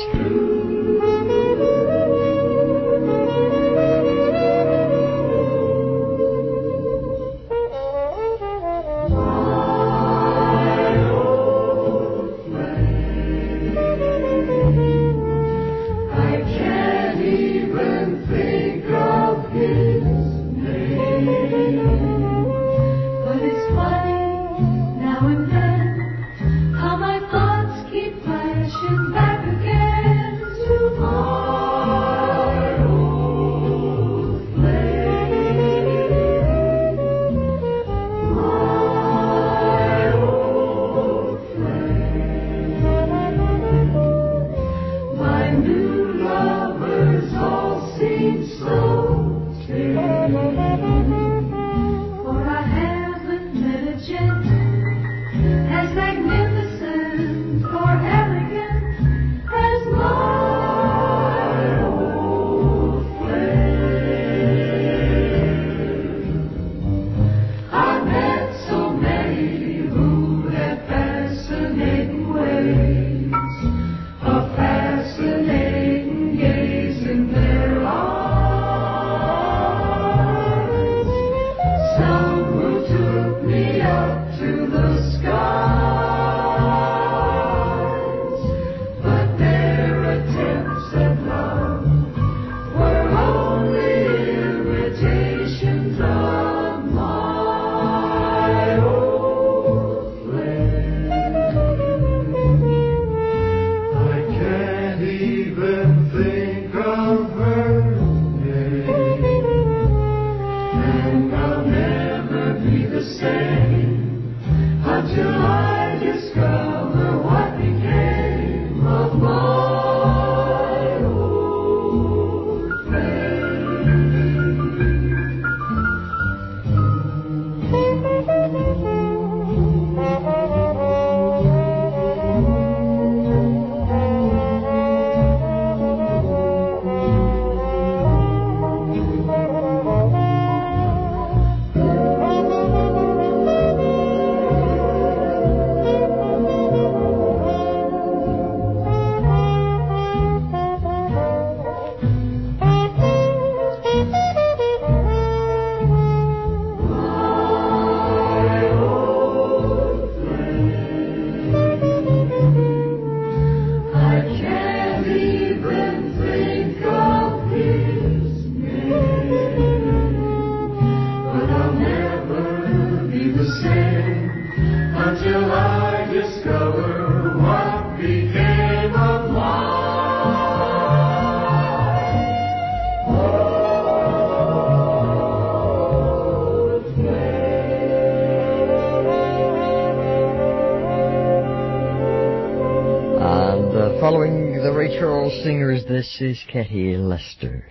Following the Ray Charles Singers, this is Katie Lester.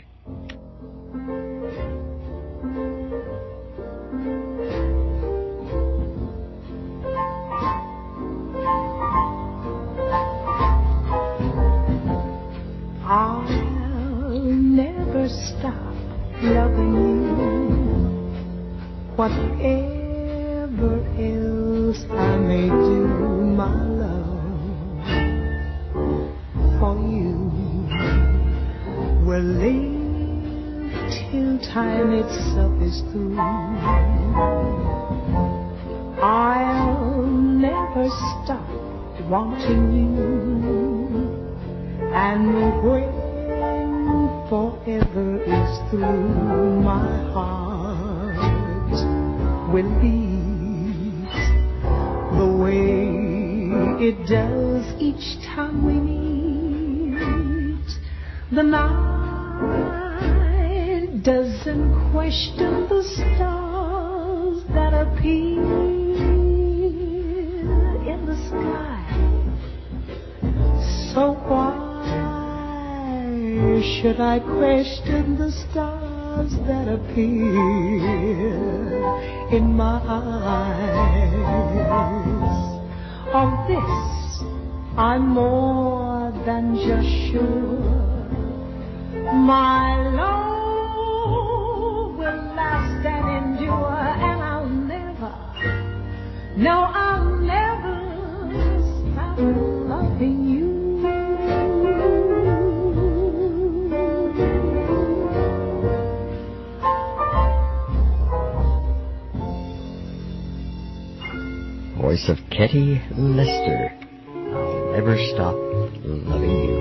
I'll never stop loving you, whatever else I may do, my love. For you will live till time itself is through. I'll never never stop wanting you. And when forever is through, my heart will beat the way it does each time we meet. The night doesn't question the stars that appear in the sky. So why should I question the stars that appear in my eyes? Of this I'm more than just sure. My love will last and endure, and I'll never, no, I'll never stop loving you. Voice of Ketty Lester. I'll never stop loving you.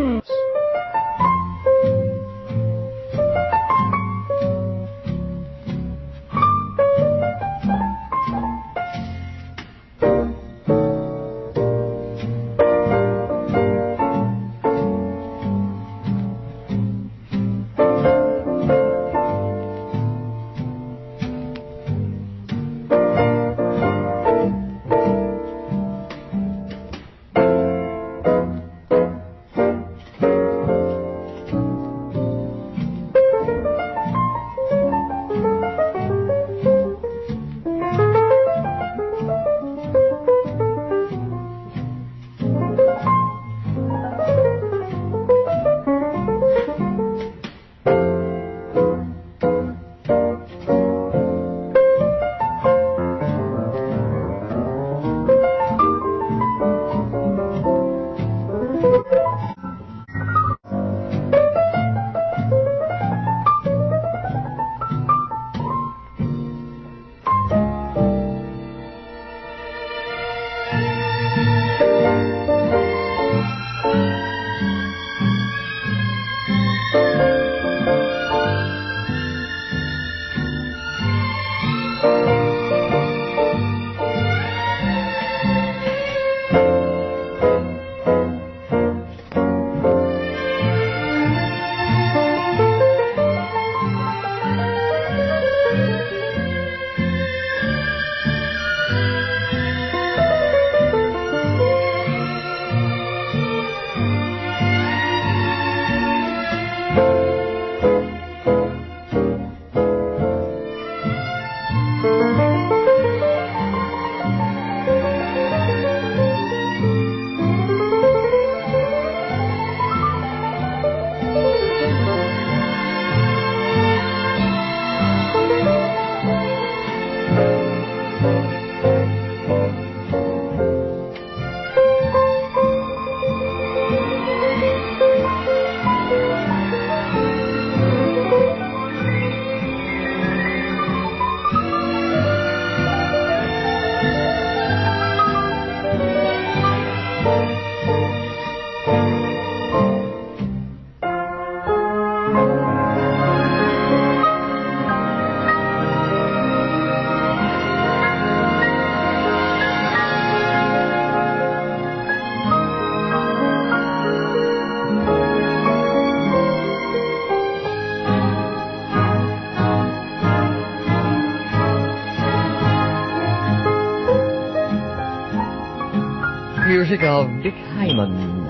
Music of Dick Hyman,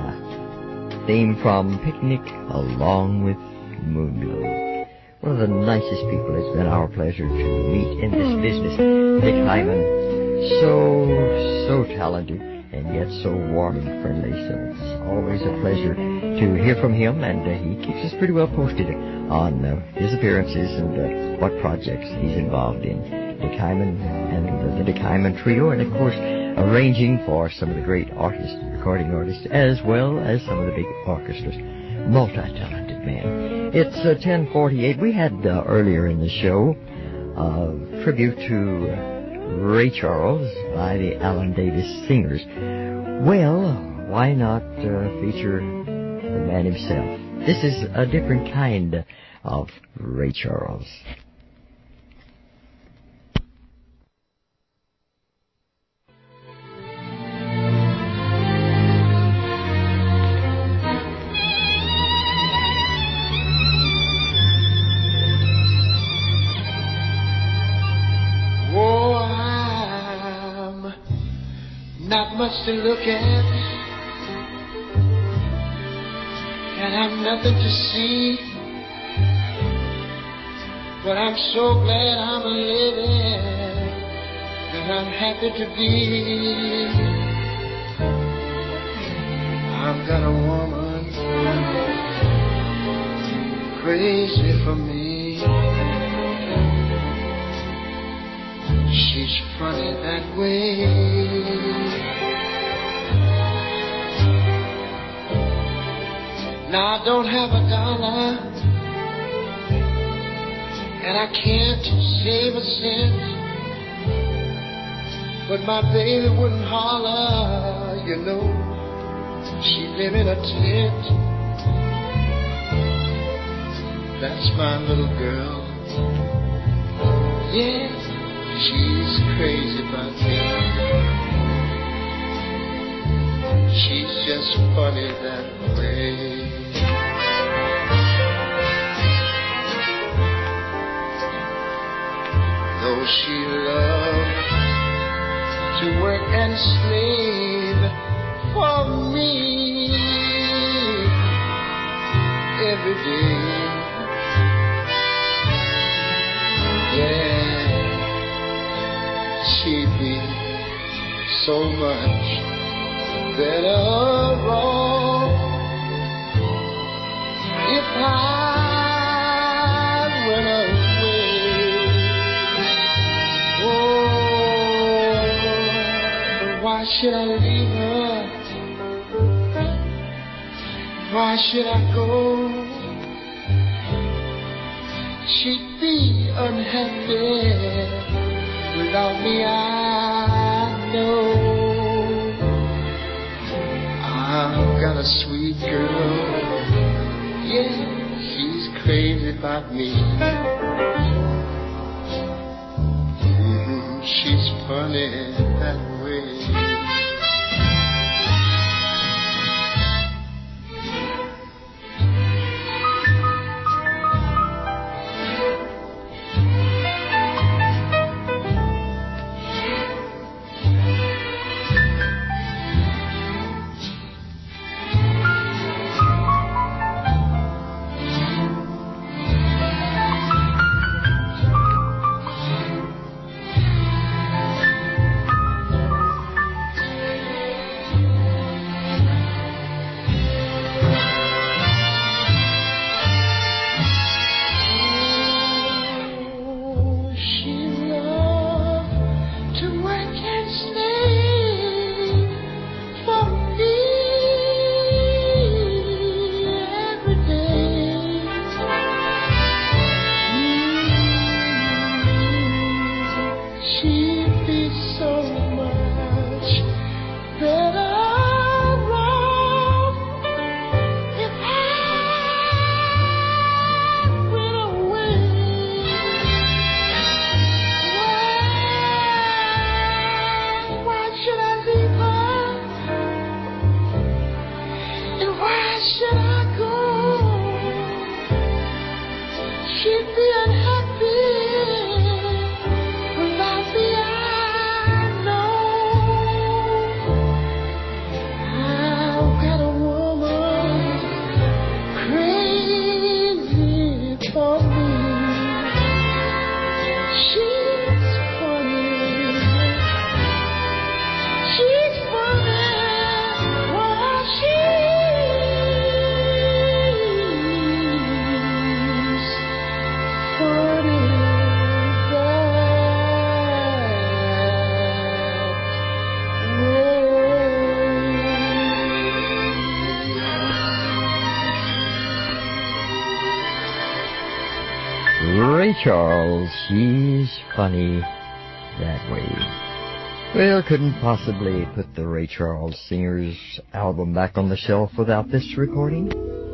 theme from Picnic Along with Moonglow. One of the nicest people. It's been our pleasure to meet in this business. Dick Hyman, so, so talented and yet so warm and friendly. So it's always a pleasure to hear from him, and uh, he keeps us pretty well posted on uh, his appearances and uh, what projects he's involved in. Dick Hyman and uh, the Dick Hyman Trio, and of course arranging for some of the great artists, recording artists, as well as some of the big orchestras. Multi-talented man. It's uh, ten forty-eight. We had uh, earlier in the show uh, tribute to uh, Ray Charles by the Alan Davis Singers. Well, why not uh, feature the man himself? This is a different kind of Ray Charles. Not much to look at, and I've nothing to see, but I'm so glad I'm living, and I'm happy to be. I've got a woman crazy for me. She's funny that way. Now I don't have a dollar, and I can't save a cent, but my baby wouldn't holler, you know, she live in a tent. That's my little girl, yeah, she's crazy about me. She's just funny that way. Though she loves to work and slave for me every day, yeah, she'd be so much better off if I went away. Why should I leave her? Why should I go? She'd be unhappy without me, I know. I've got a sweet girl, yeah, she's crazy about me. Mm, she's funny that way. Ray Charles, she's funny that way. Well, couldn't possibly put the Ray Charles Singers album back on the shelf without this recording.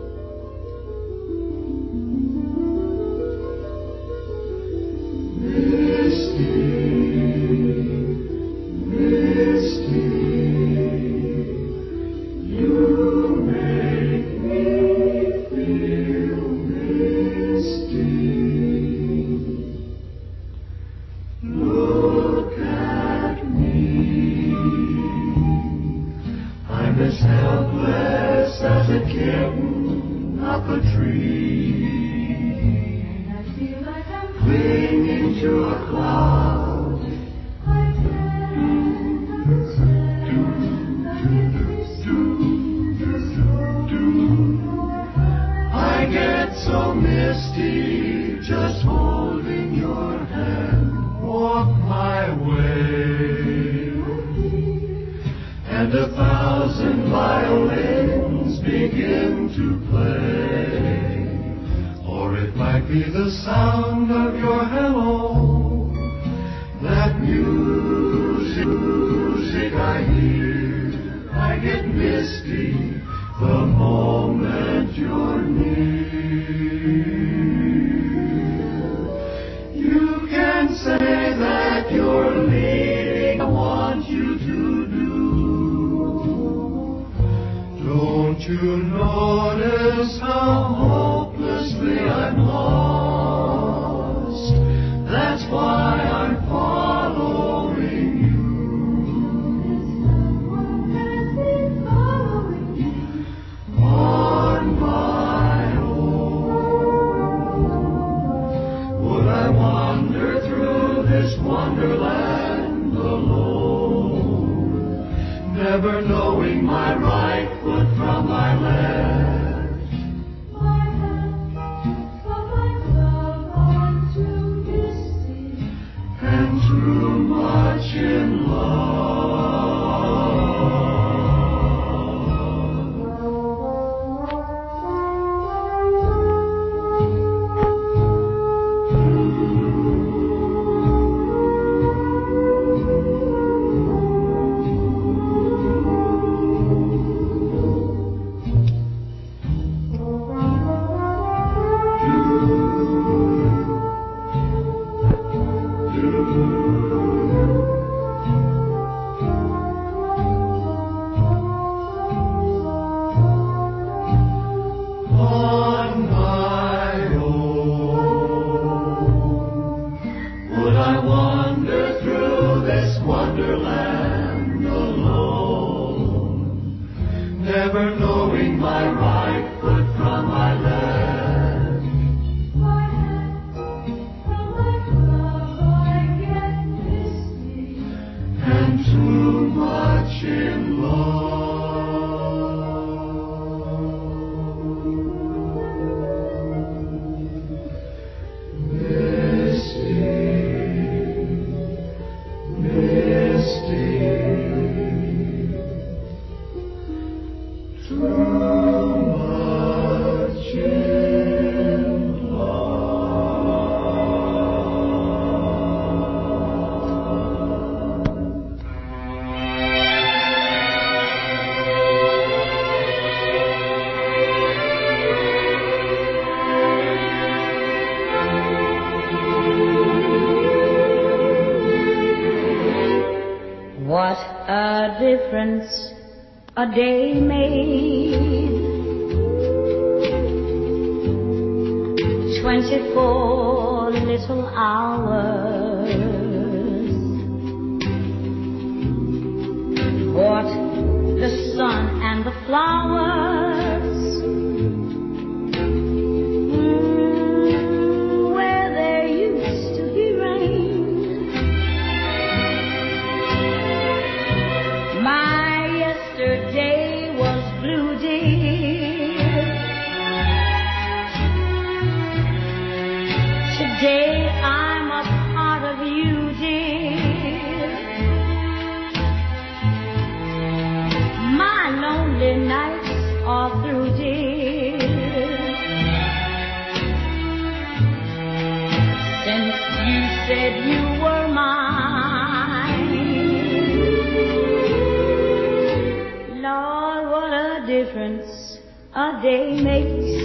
A day made twenty-four little hours. What the sun and the flowers, mm, where there used to be rain. My yesterday was blue, dear. Today I'm a part of you, dear. My lonely nights are through, dear. Since you said you were mine, difference a day makes.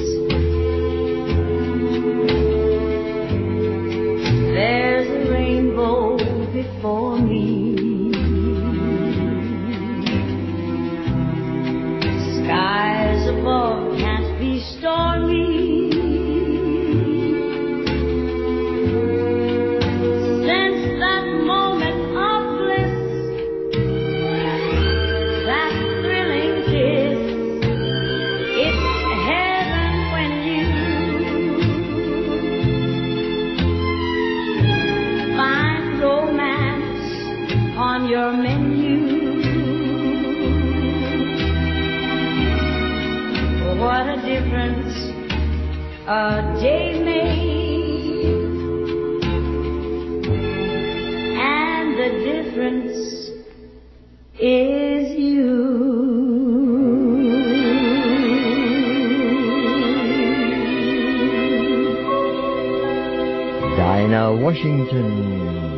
There's a rainbow before me. Skies above can't be stormy. Since that moment of bliss, that thrilling kiss, it's heaven when you find romance on your menu. What a difference a day made, and the difference is you. Dinah Washington.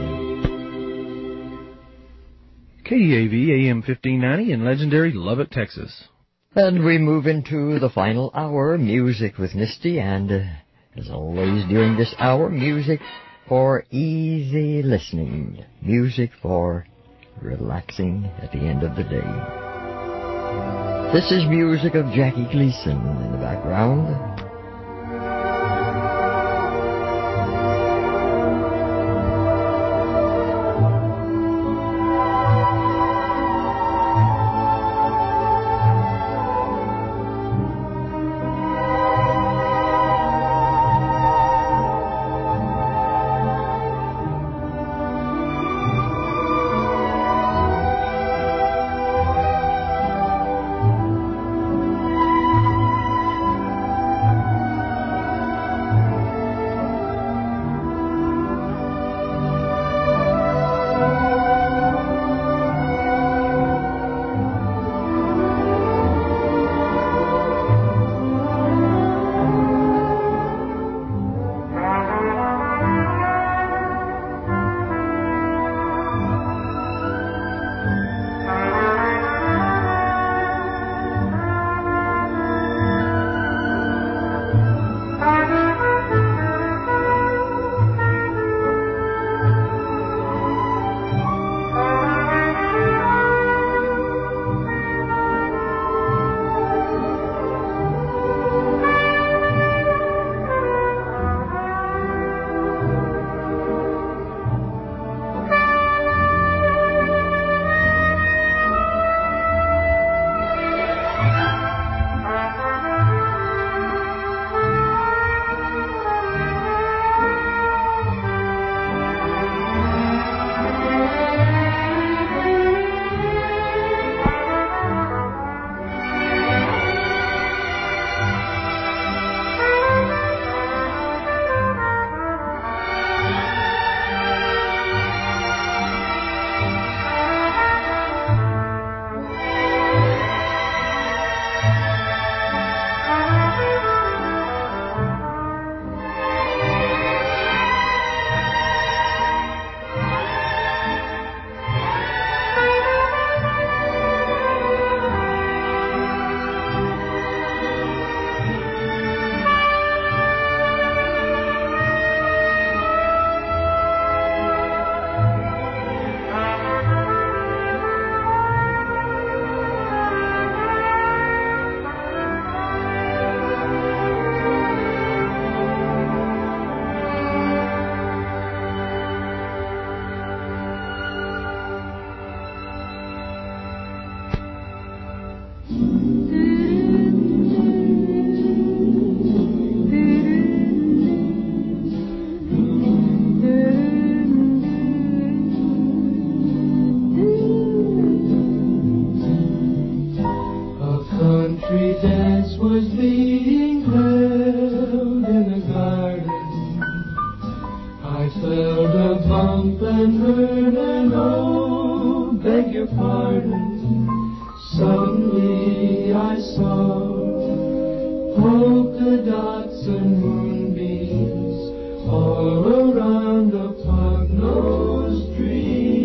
K D A V A M fifteen ninety in legendary Lubbock, Texas. And we move into the final hour, music with Misty, and uh, as always during this hour, music for easy listening, music for relaxing at the end of the day. This is music of Jackie Gleason in the background.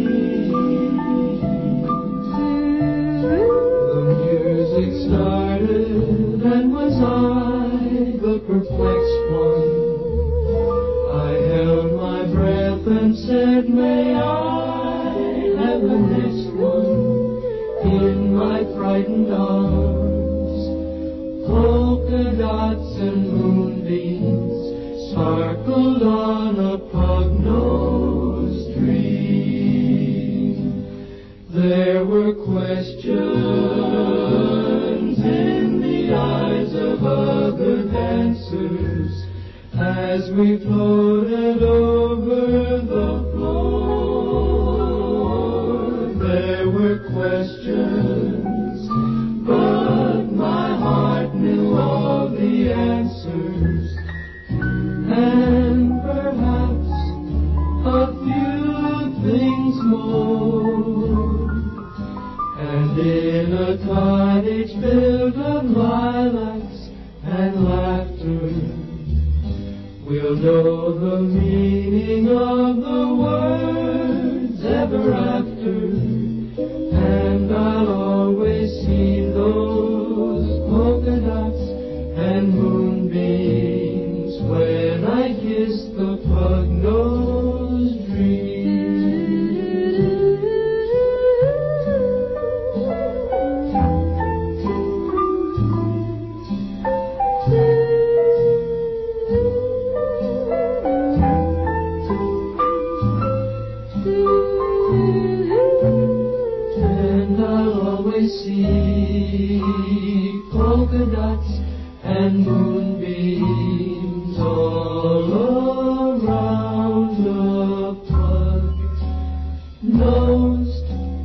Started my frightened arms. Polka dots and moonbeams sparkled on a pug-nosed dream. There were questions in the eyes of other dancers as we floated over the floor. There were questions, but my heart knew all the answers, and perhaps a few things more. And in a cottage built of lilacs and laughter, we'll know the meaning of the words ever after, and I'll always see those polka dots and moonbeams when I kiss the pug-nosed dream. See polka dots and moonbeams all around the pug-nosed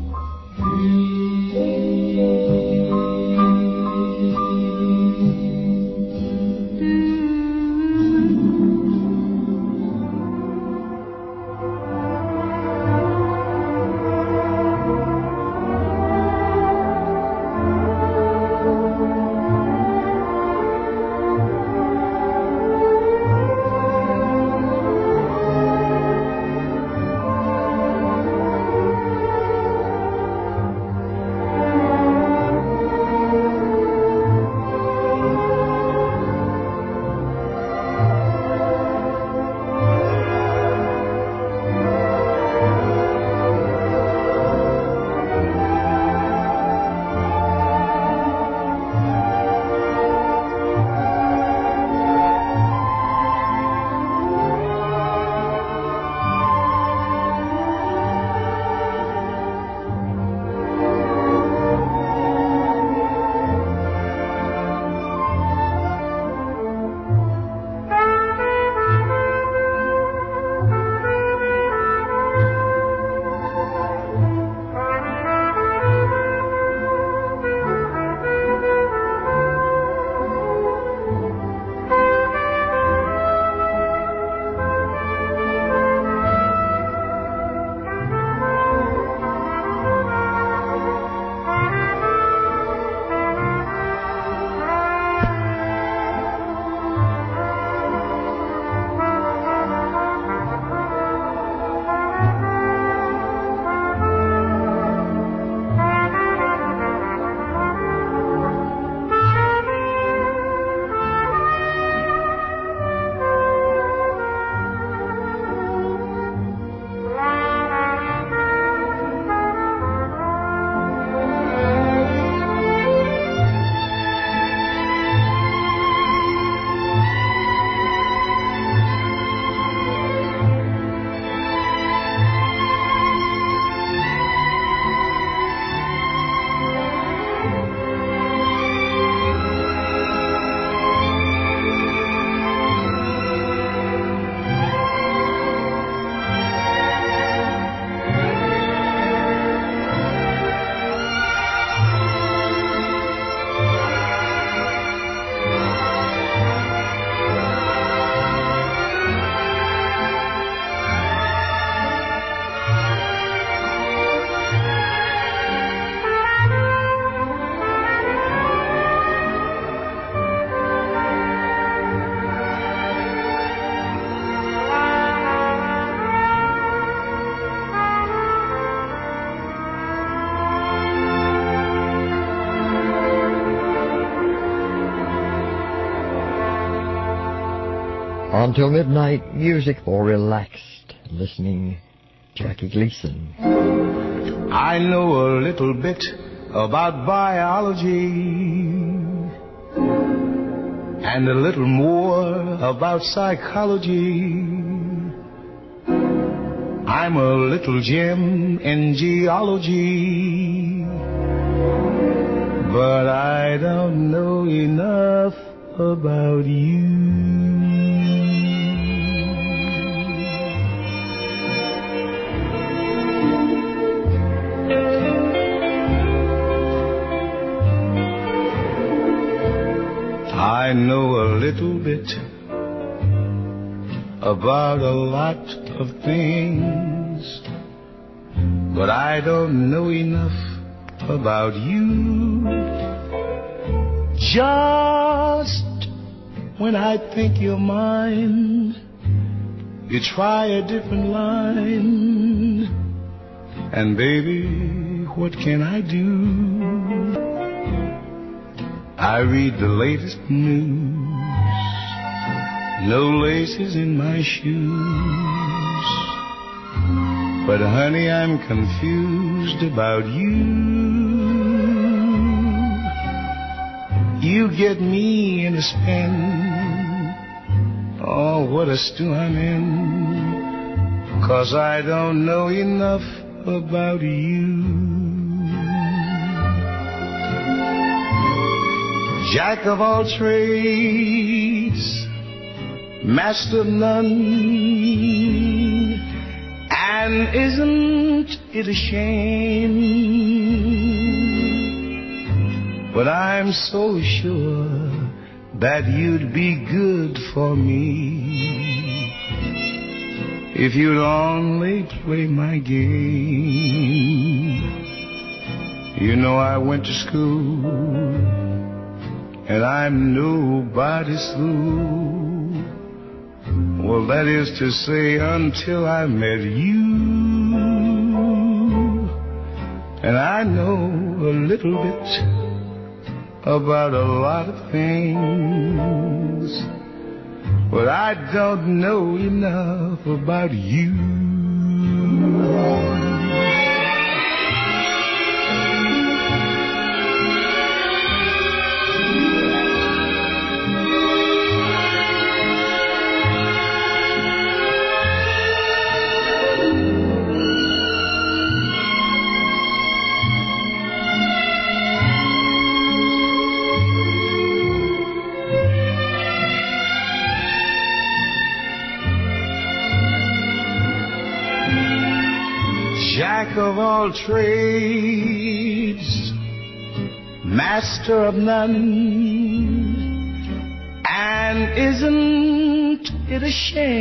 Until midnight, music for relaxed listening. Jackie Gleason. I know a little bit about biology and a little more about psychology. I'm a little gem in geology, but I don't know enough about you. I know a little bit about a lot of things, but I don't know enough about you. Just when I think you're mine, you try a different line. And baby, what can I do? I read the latest news, no laces in my shoes. But honey, I'm confused about you. You get me in a spin. Oh, what a stew I'm in, 'cause I don't know enough about you. Jack of all trades, master of none, and isn't it a shame? But I'm so sure that you'd be good for me if you'd only play my game. You know I went to school, and I'm nobody's fool. Well, that is to say, until I met you. And I know a little bit about a lot of things, but I don't know enough about you. Jack of all trades, master of none, and isn't it a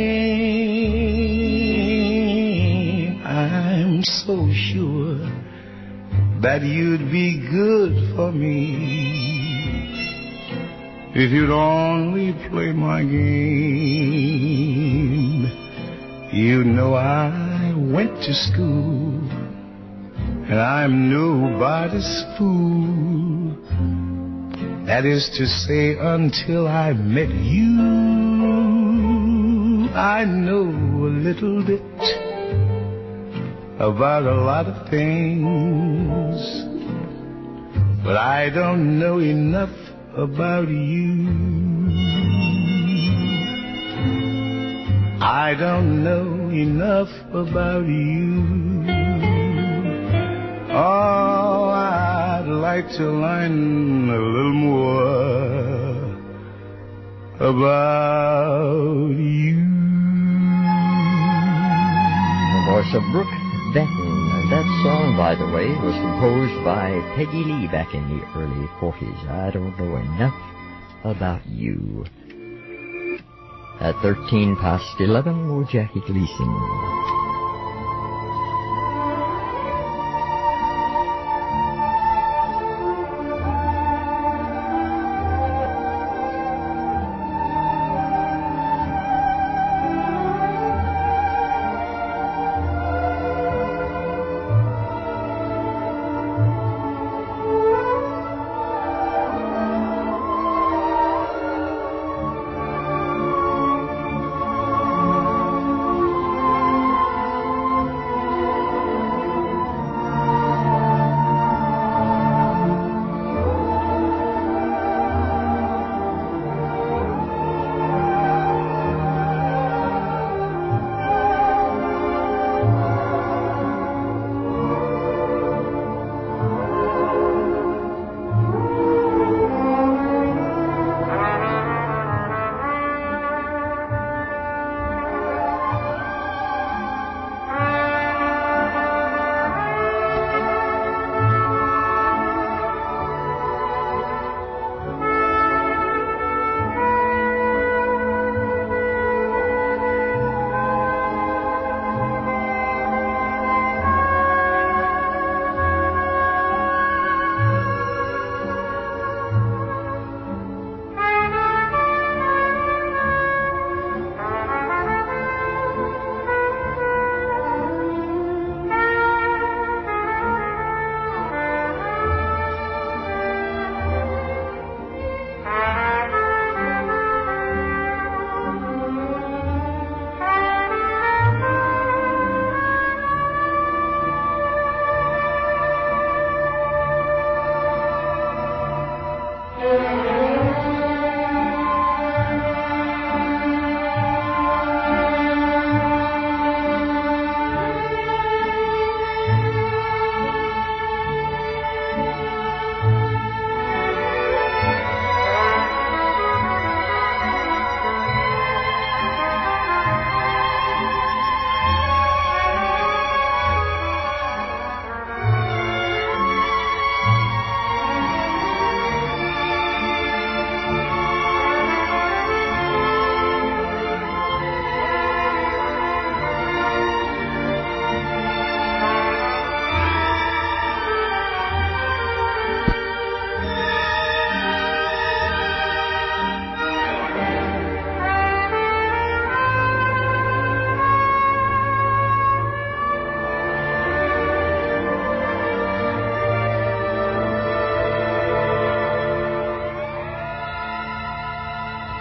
shame? I'm so sure that you'd be good for me if you'd only play my game. You know I went to school, and I'm nobody's fool. That is to say, until I met you. I know a little bit about a lot of things, but I don't know enough about you. I don't know enough about you. Oh, I'd like to learn a little more about you. The voice of Brooke Benton. And that song, by the way, was composed by Peggy Lee back in the early forties. I don't know enough about you. At thirteen past eleven, more Jackie Gleason.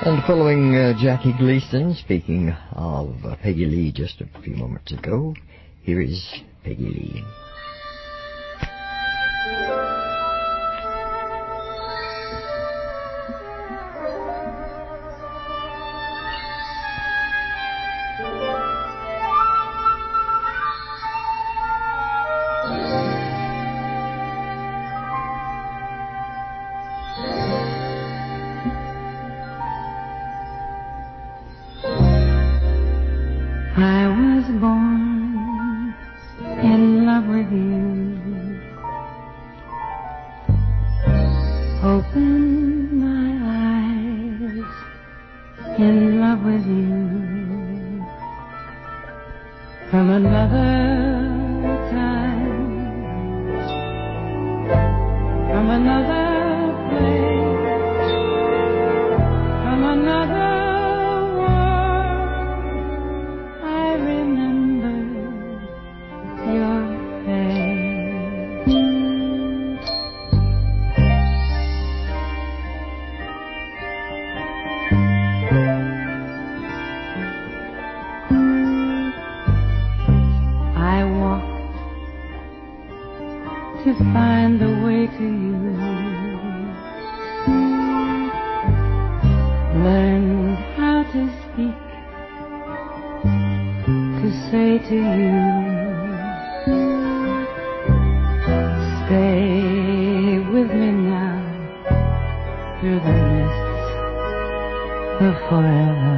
And following uh, Jackie Gleason, speaking of uh, Peggy Lee just a few moments ago, here is Peggy Lee. I was born in love with you. Open my eyes in love with you. From another time, from another place, from another to find the way to you. Learned how to speak, to say to you, stay with me now through the mists of forever.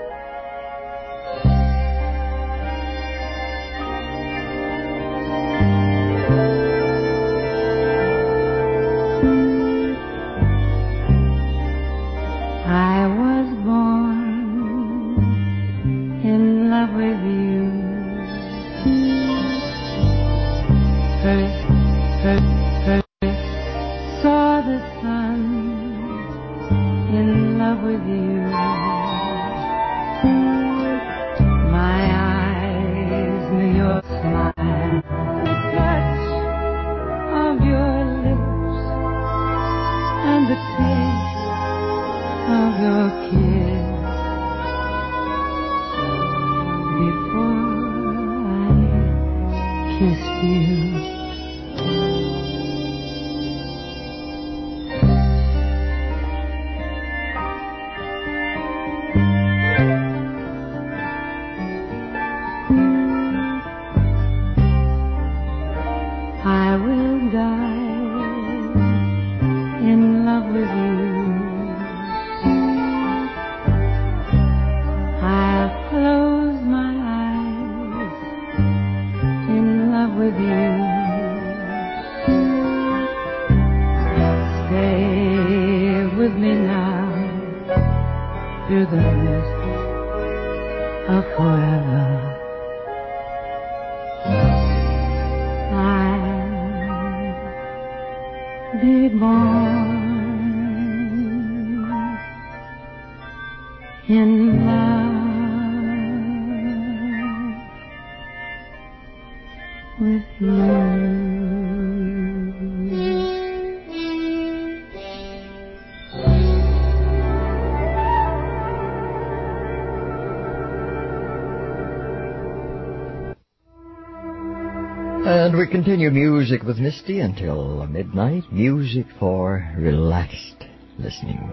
And we continue music with Misty until midnight. Music for relaxed listening.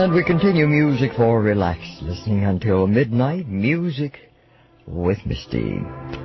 And we continue music for relaxed listening until midnight. Music with Misty.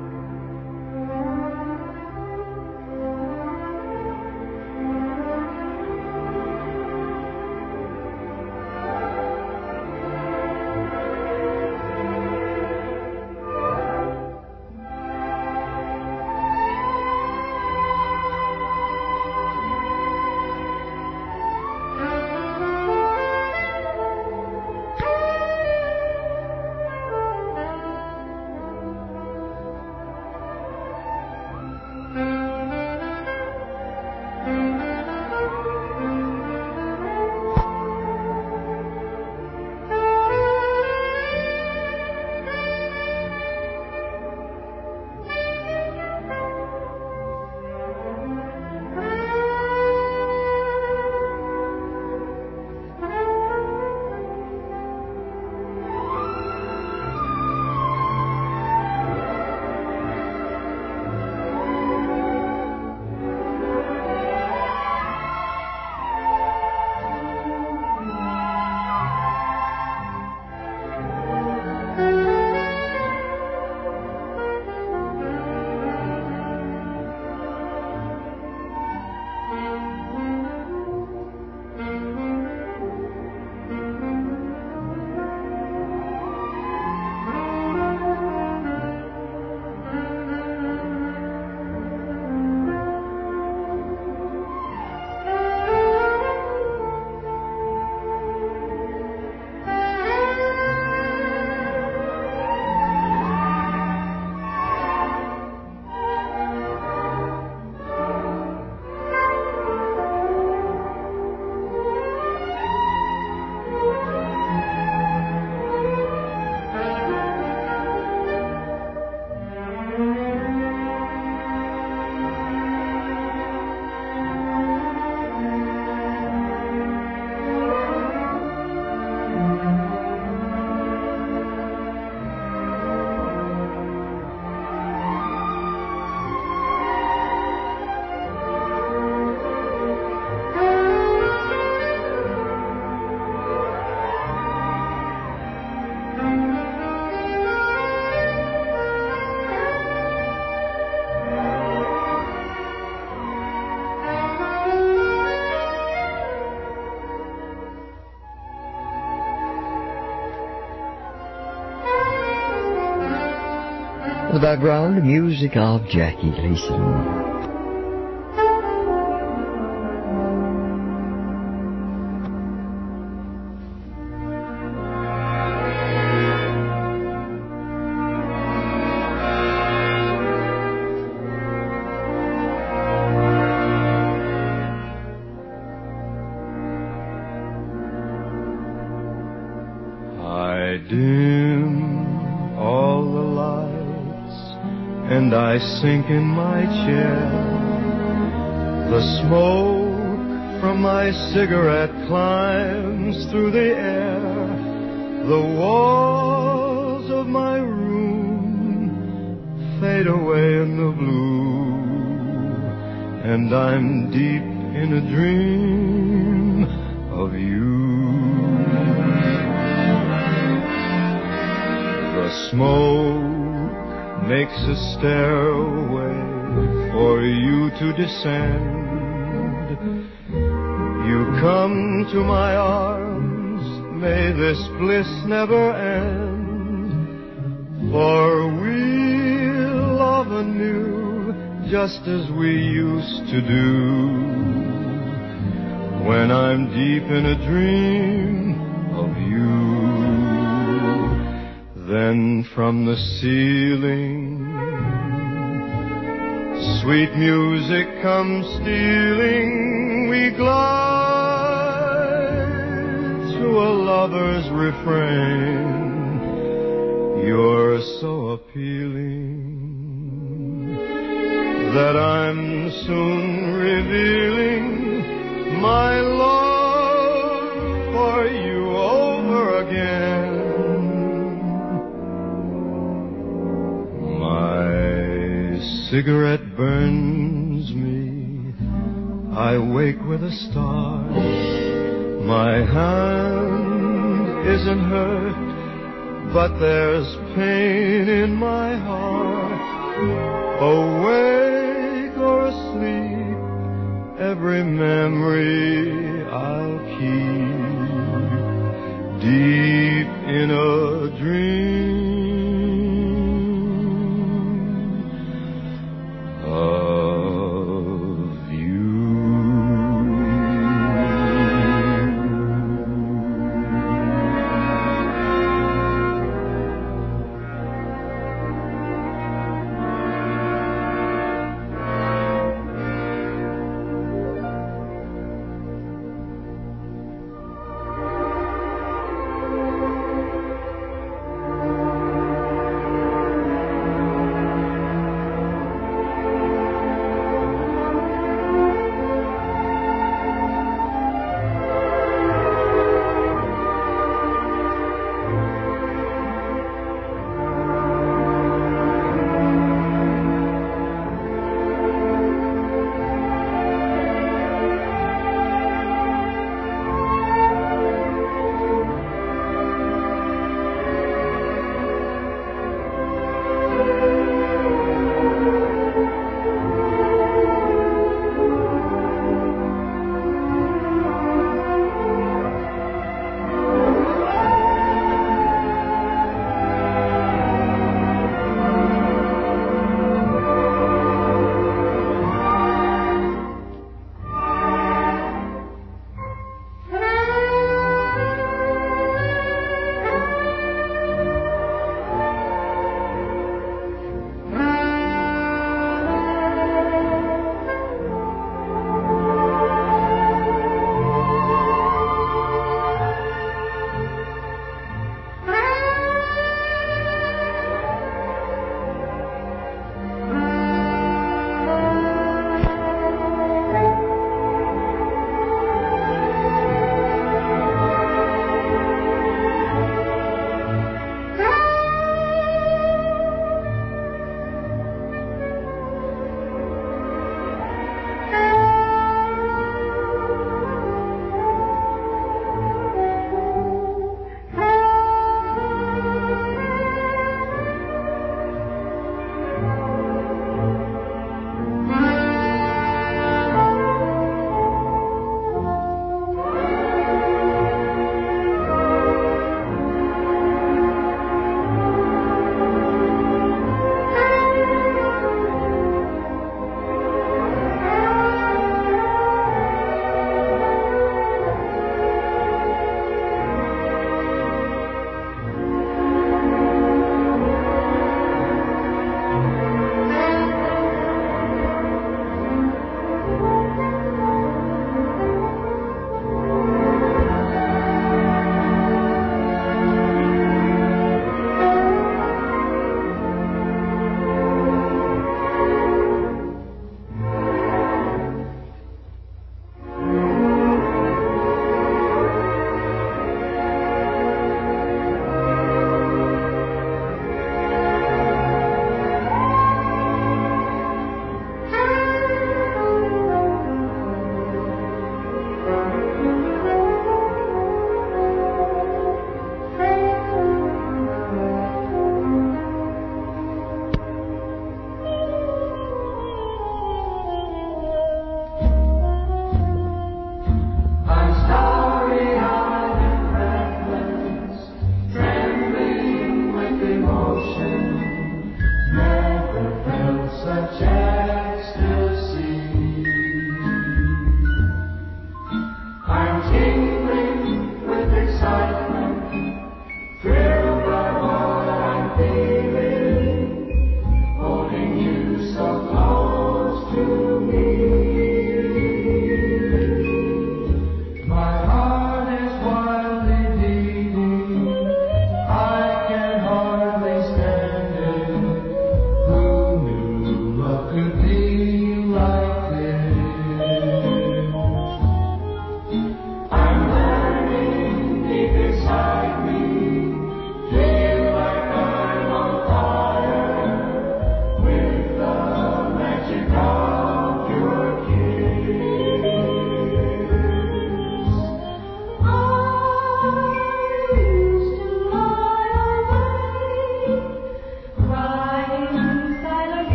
The background music of Jackie Gleason. I dim all the lights and I sink in my chair. The smoke from my cigarette climbs through the air. The walls of my room fade away in the blue, and I'm deep in a dream of you. The smoke makes a stairway for you to descend. You come to my arms, may this bliss never end. For we'll love anew, just as we used to do, when I'm deep in a dream of you. Then from the ceiling, sweet music comes stealing. We glide through a lover's refrain. You're so appealing that I'm soon revealing my love for you over again. Cigarette burns me, I wake with a start. My hand isn't hurt, but there's pain in my heart. Awake or asleep, every memory I'll keep deep in a dream of you.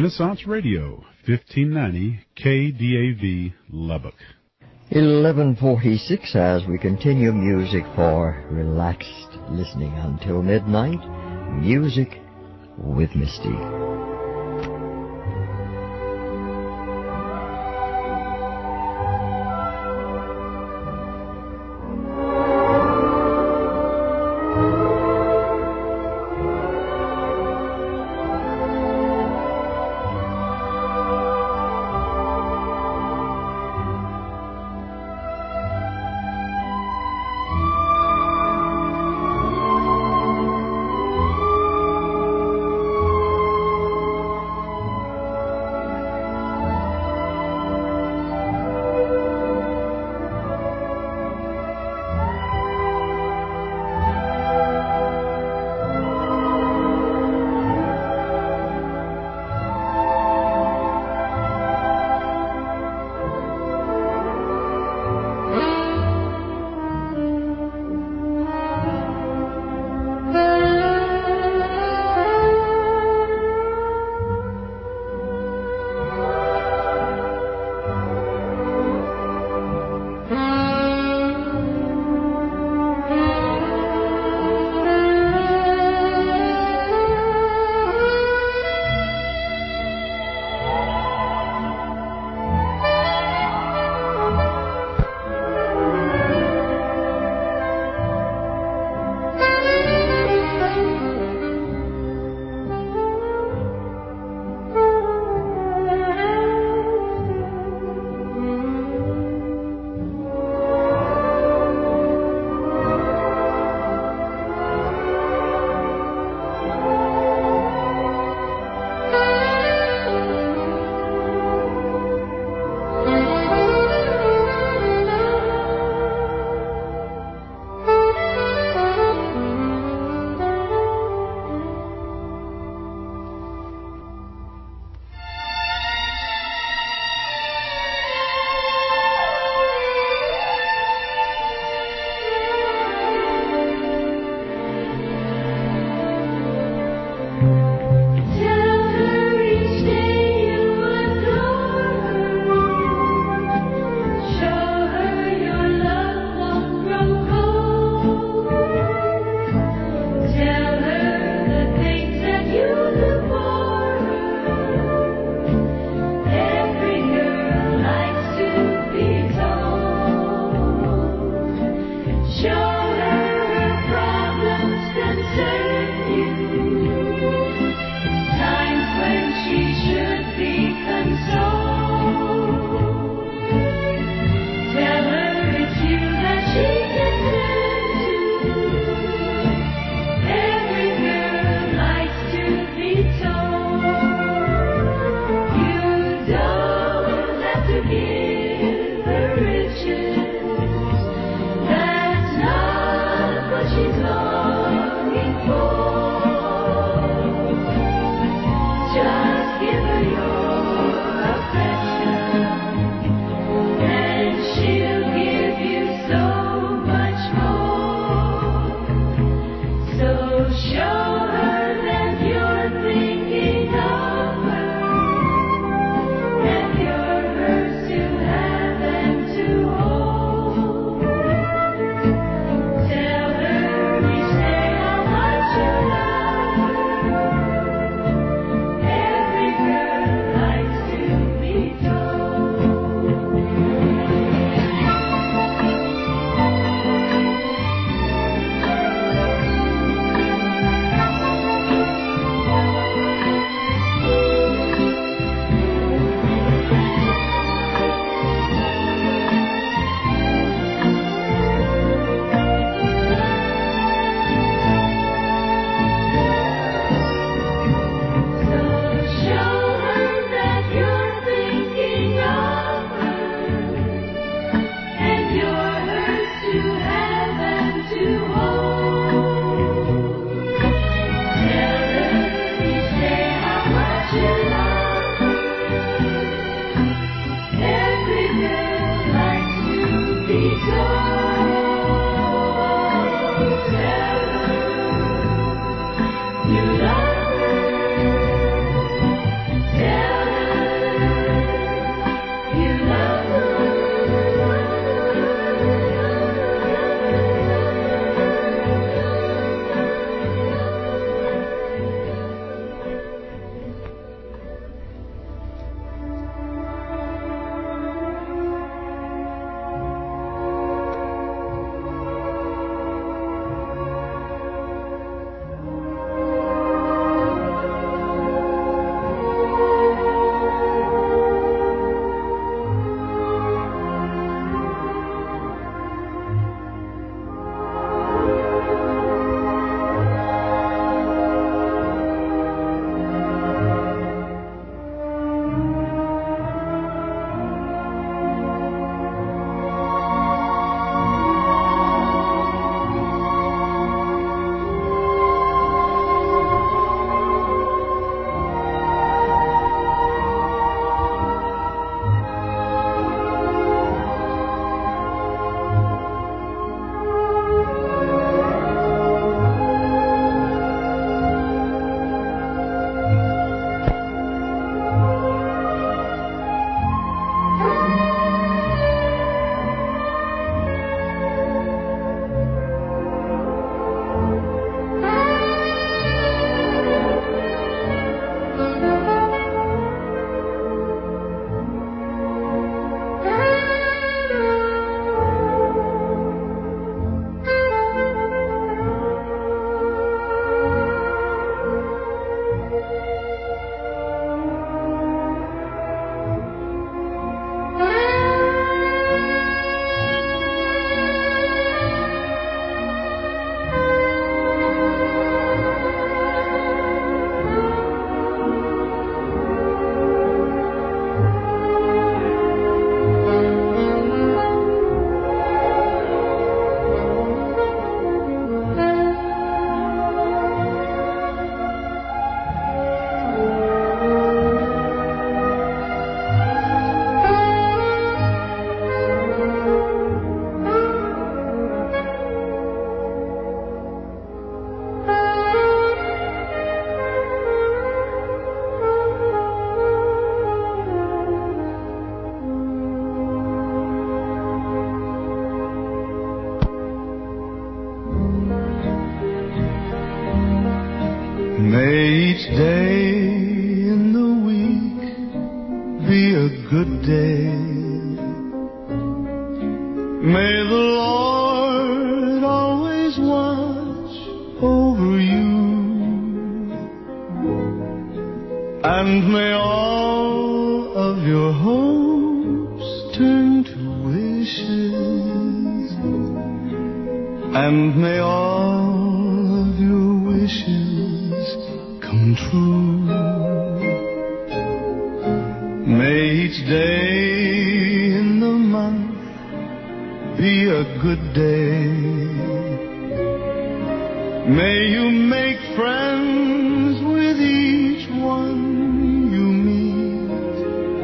Renaissance Radio, fifteen ninety K D A V, Lubbock. eleven forty-six as we continue music for relaxed listening until midnight. Music with Misty. May each day in the week be a good day. May the Lord always watch over you, and may all of your hopes turn to wishes, and may all of your wishes come true. May each day in the month be a good day. May you make friends with each one you meet,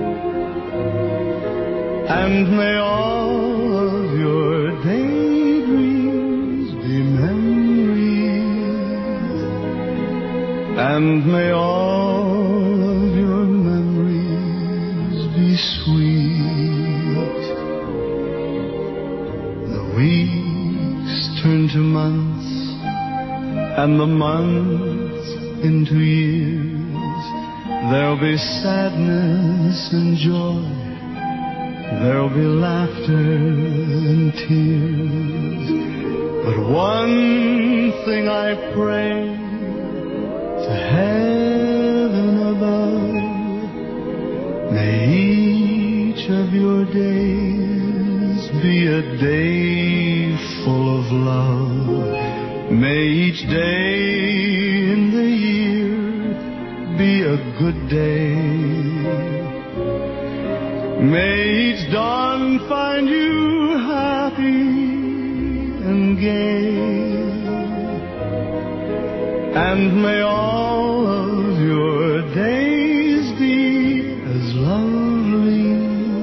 and may all of your daydreams be memories, and may all of your memories be sweet. The weeks turn to months, and the months into years. There'll be sadness and joy, there'll be laughter and tears. But one thing I pray to heaven above, may each of your days be a day full of love. May each day in the year be a good day. May each dawn find you happy and gay, and may all of your days be as lovely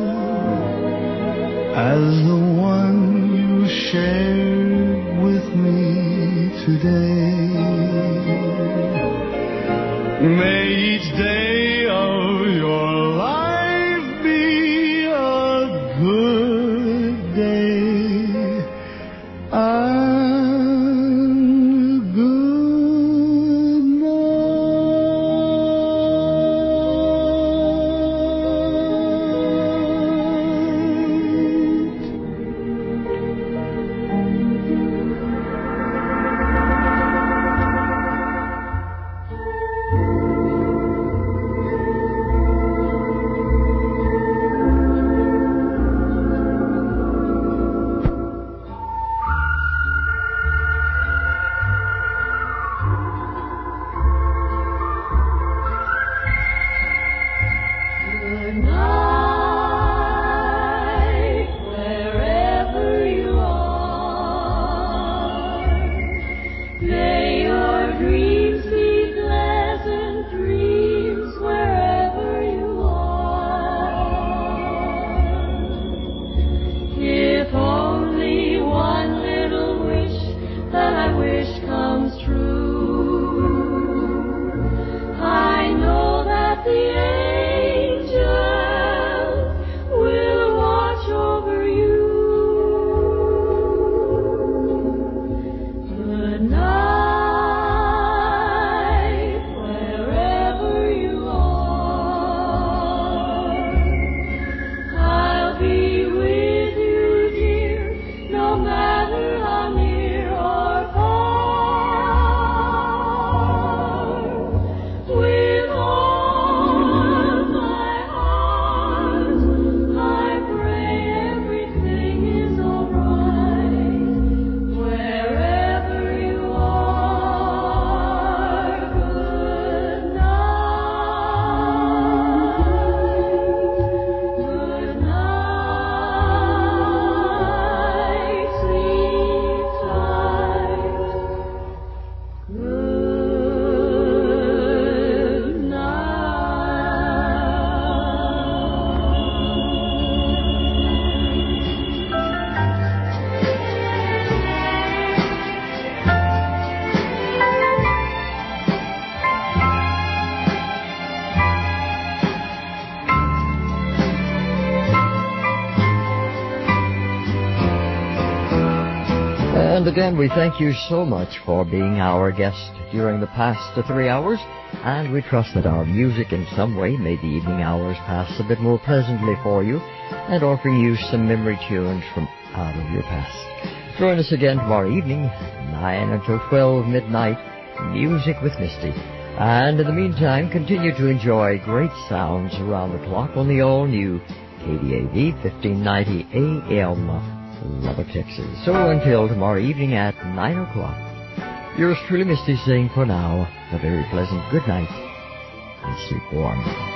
as the one you shared with me today. May each day of your life be a good day and good night. again, we thank you so much for being our guest during the past three hours, and we trust that our music in some way made the evening hours pass a bit more pleasantly for you and offer you some memory tunes from out of your past. Join us again tomorrow evening, nine until twelve midnight, Music with Misty. And in the meantime, continue to enjoy great sounds around the clock on the all-new K D A V fifteen ninety A M, Lubbock, Texas. So until tomorrow evening at nine o'clock, yours truly, Misty, saying for now a very pleasant good night and sleep warm.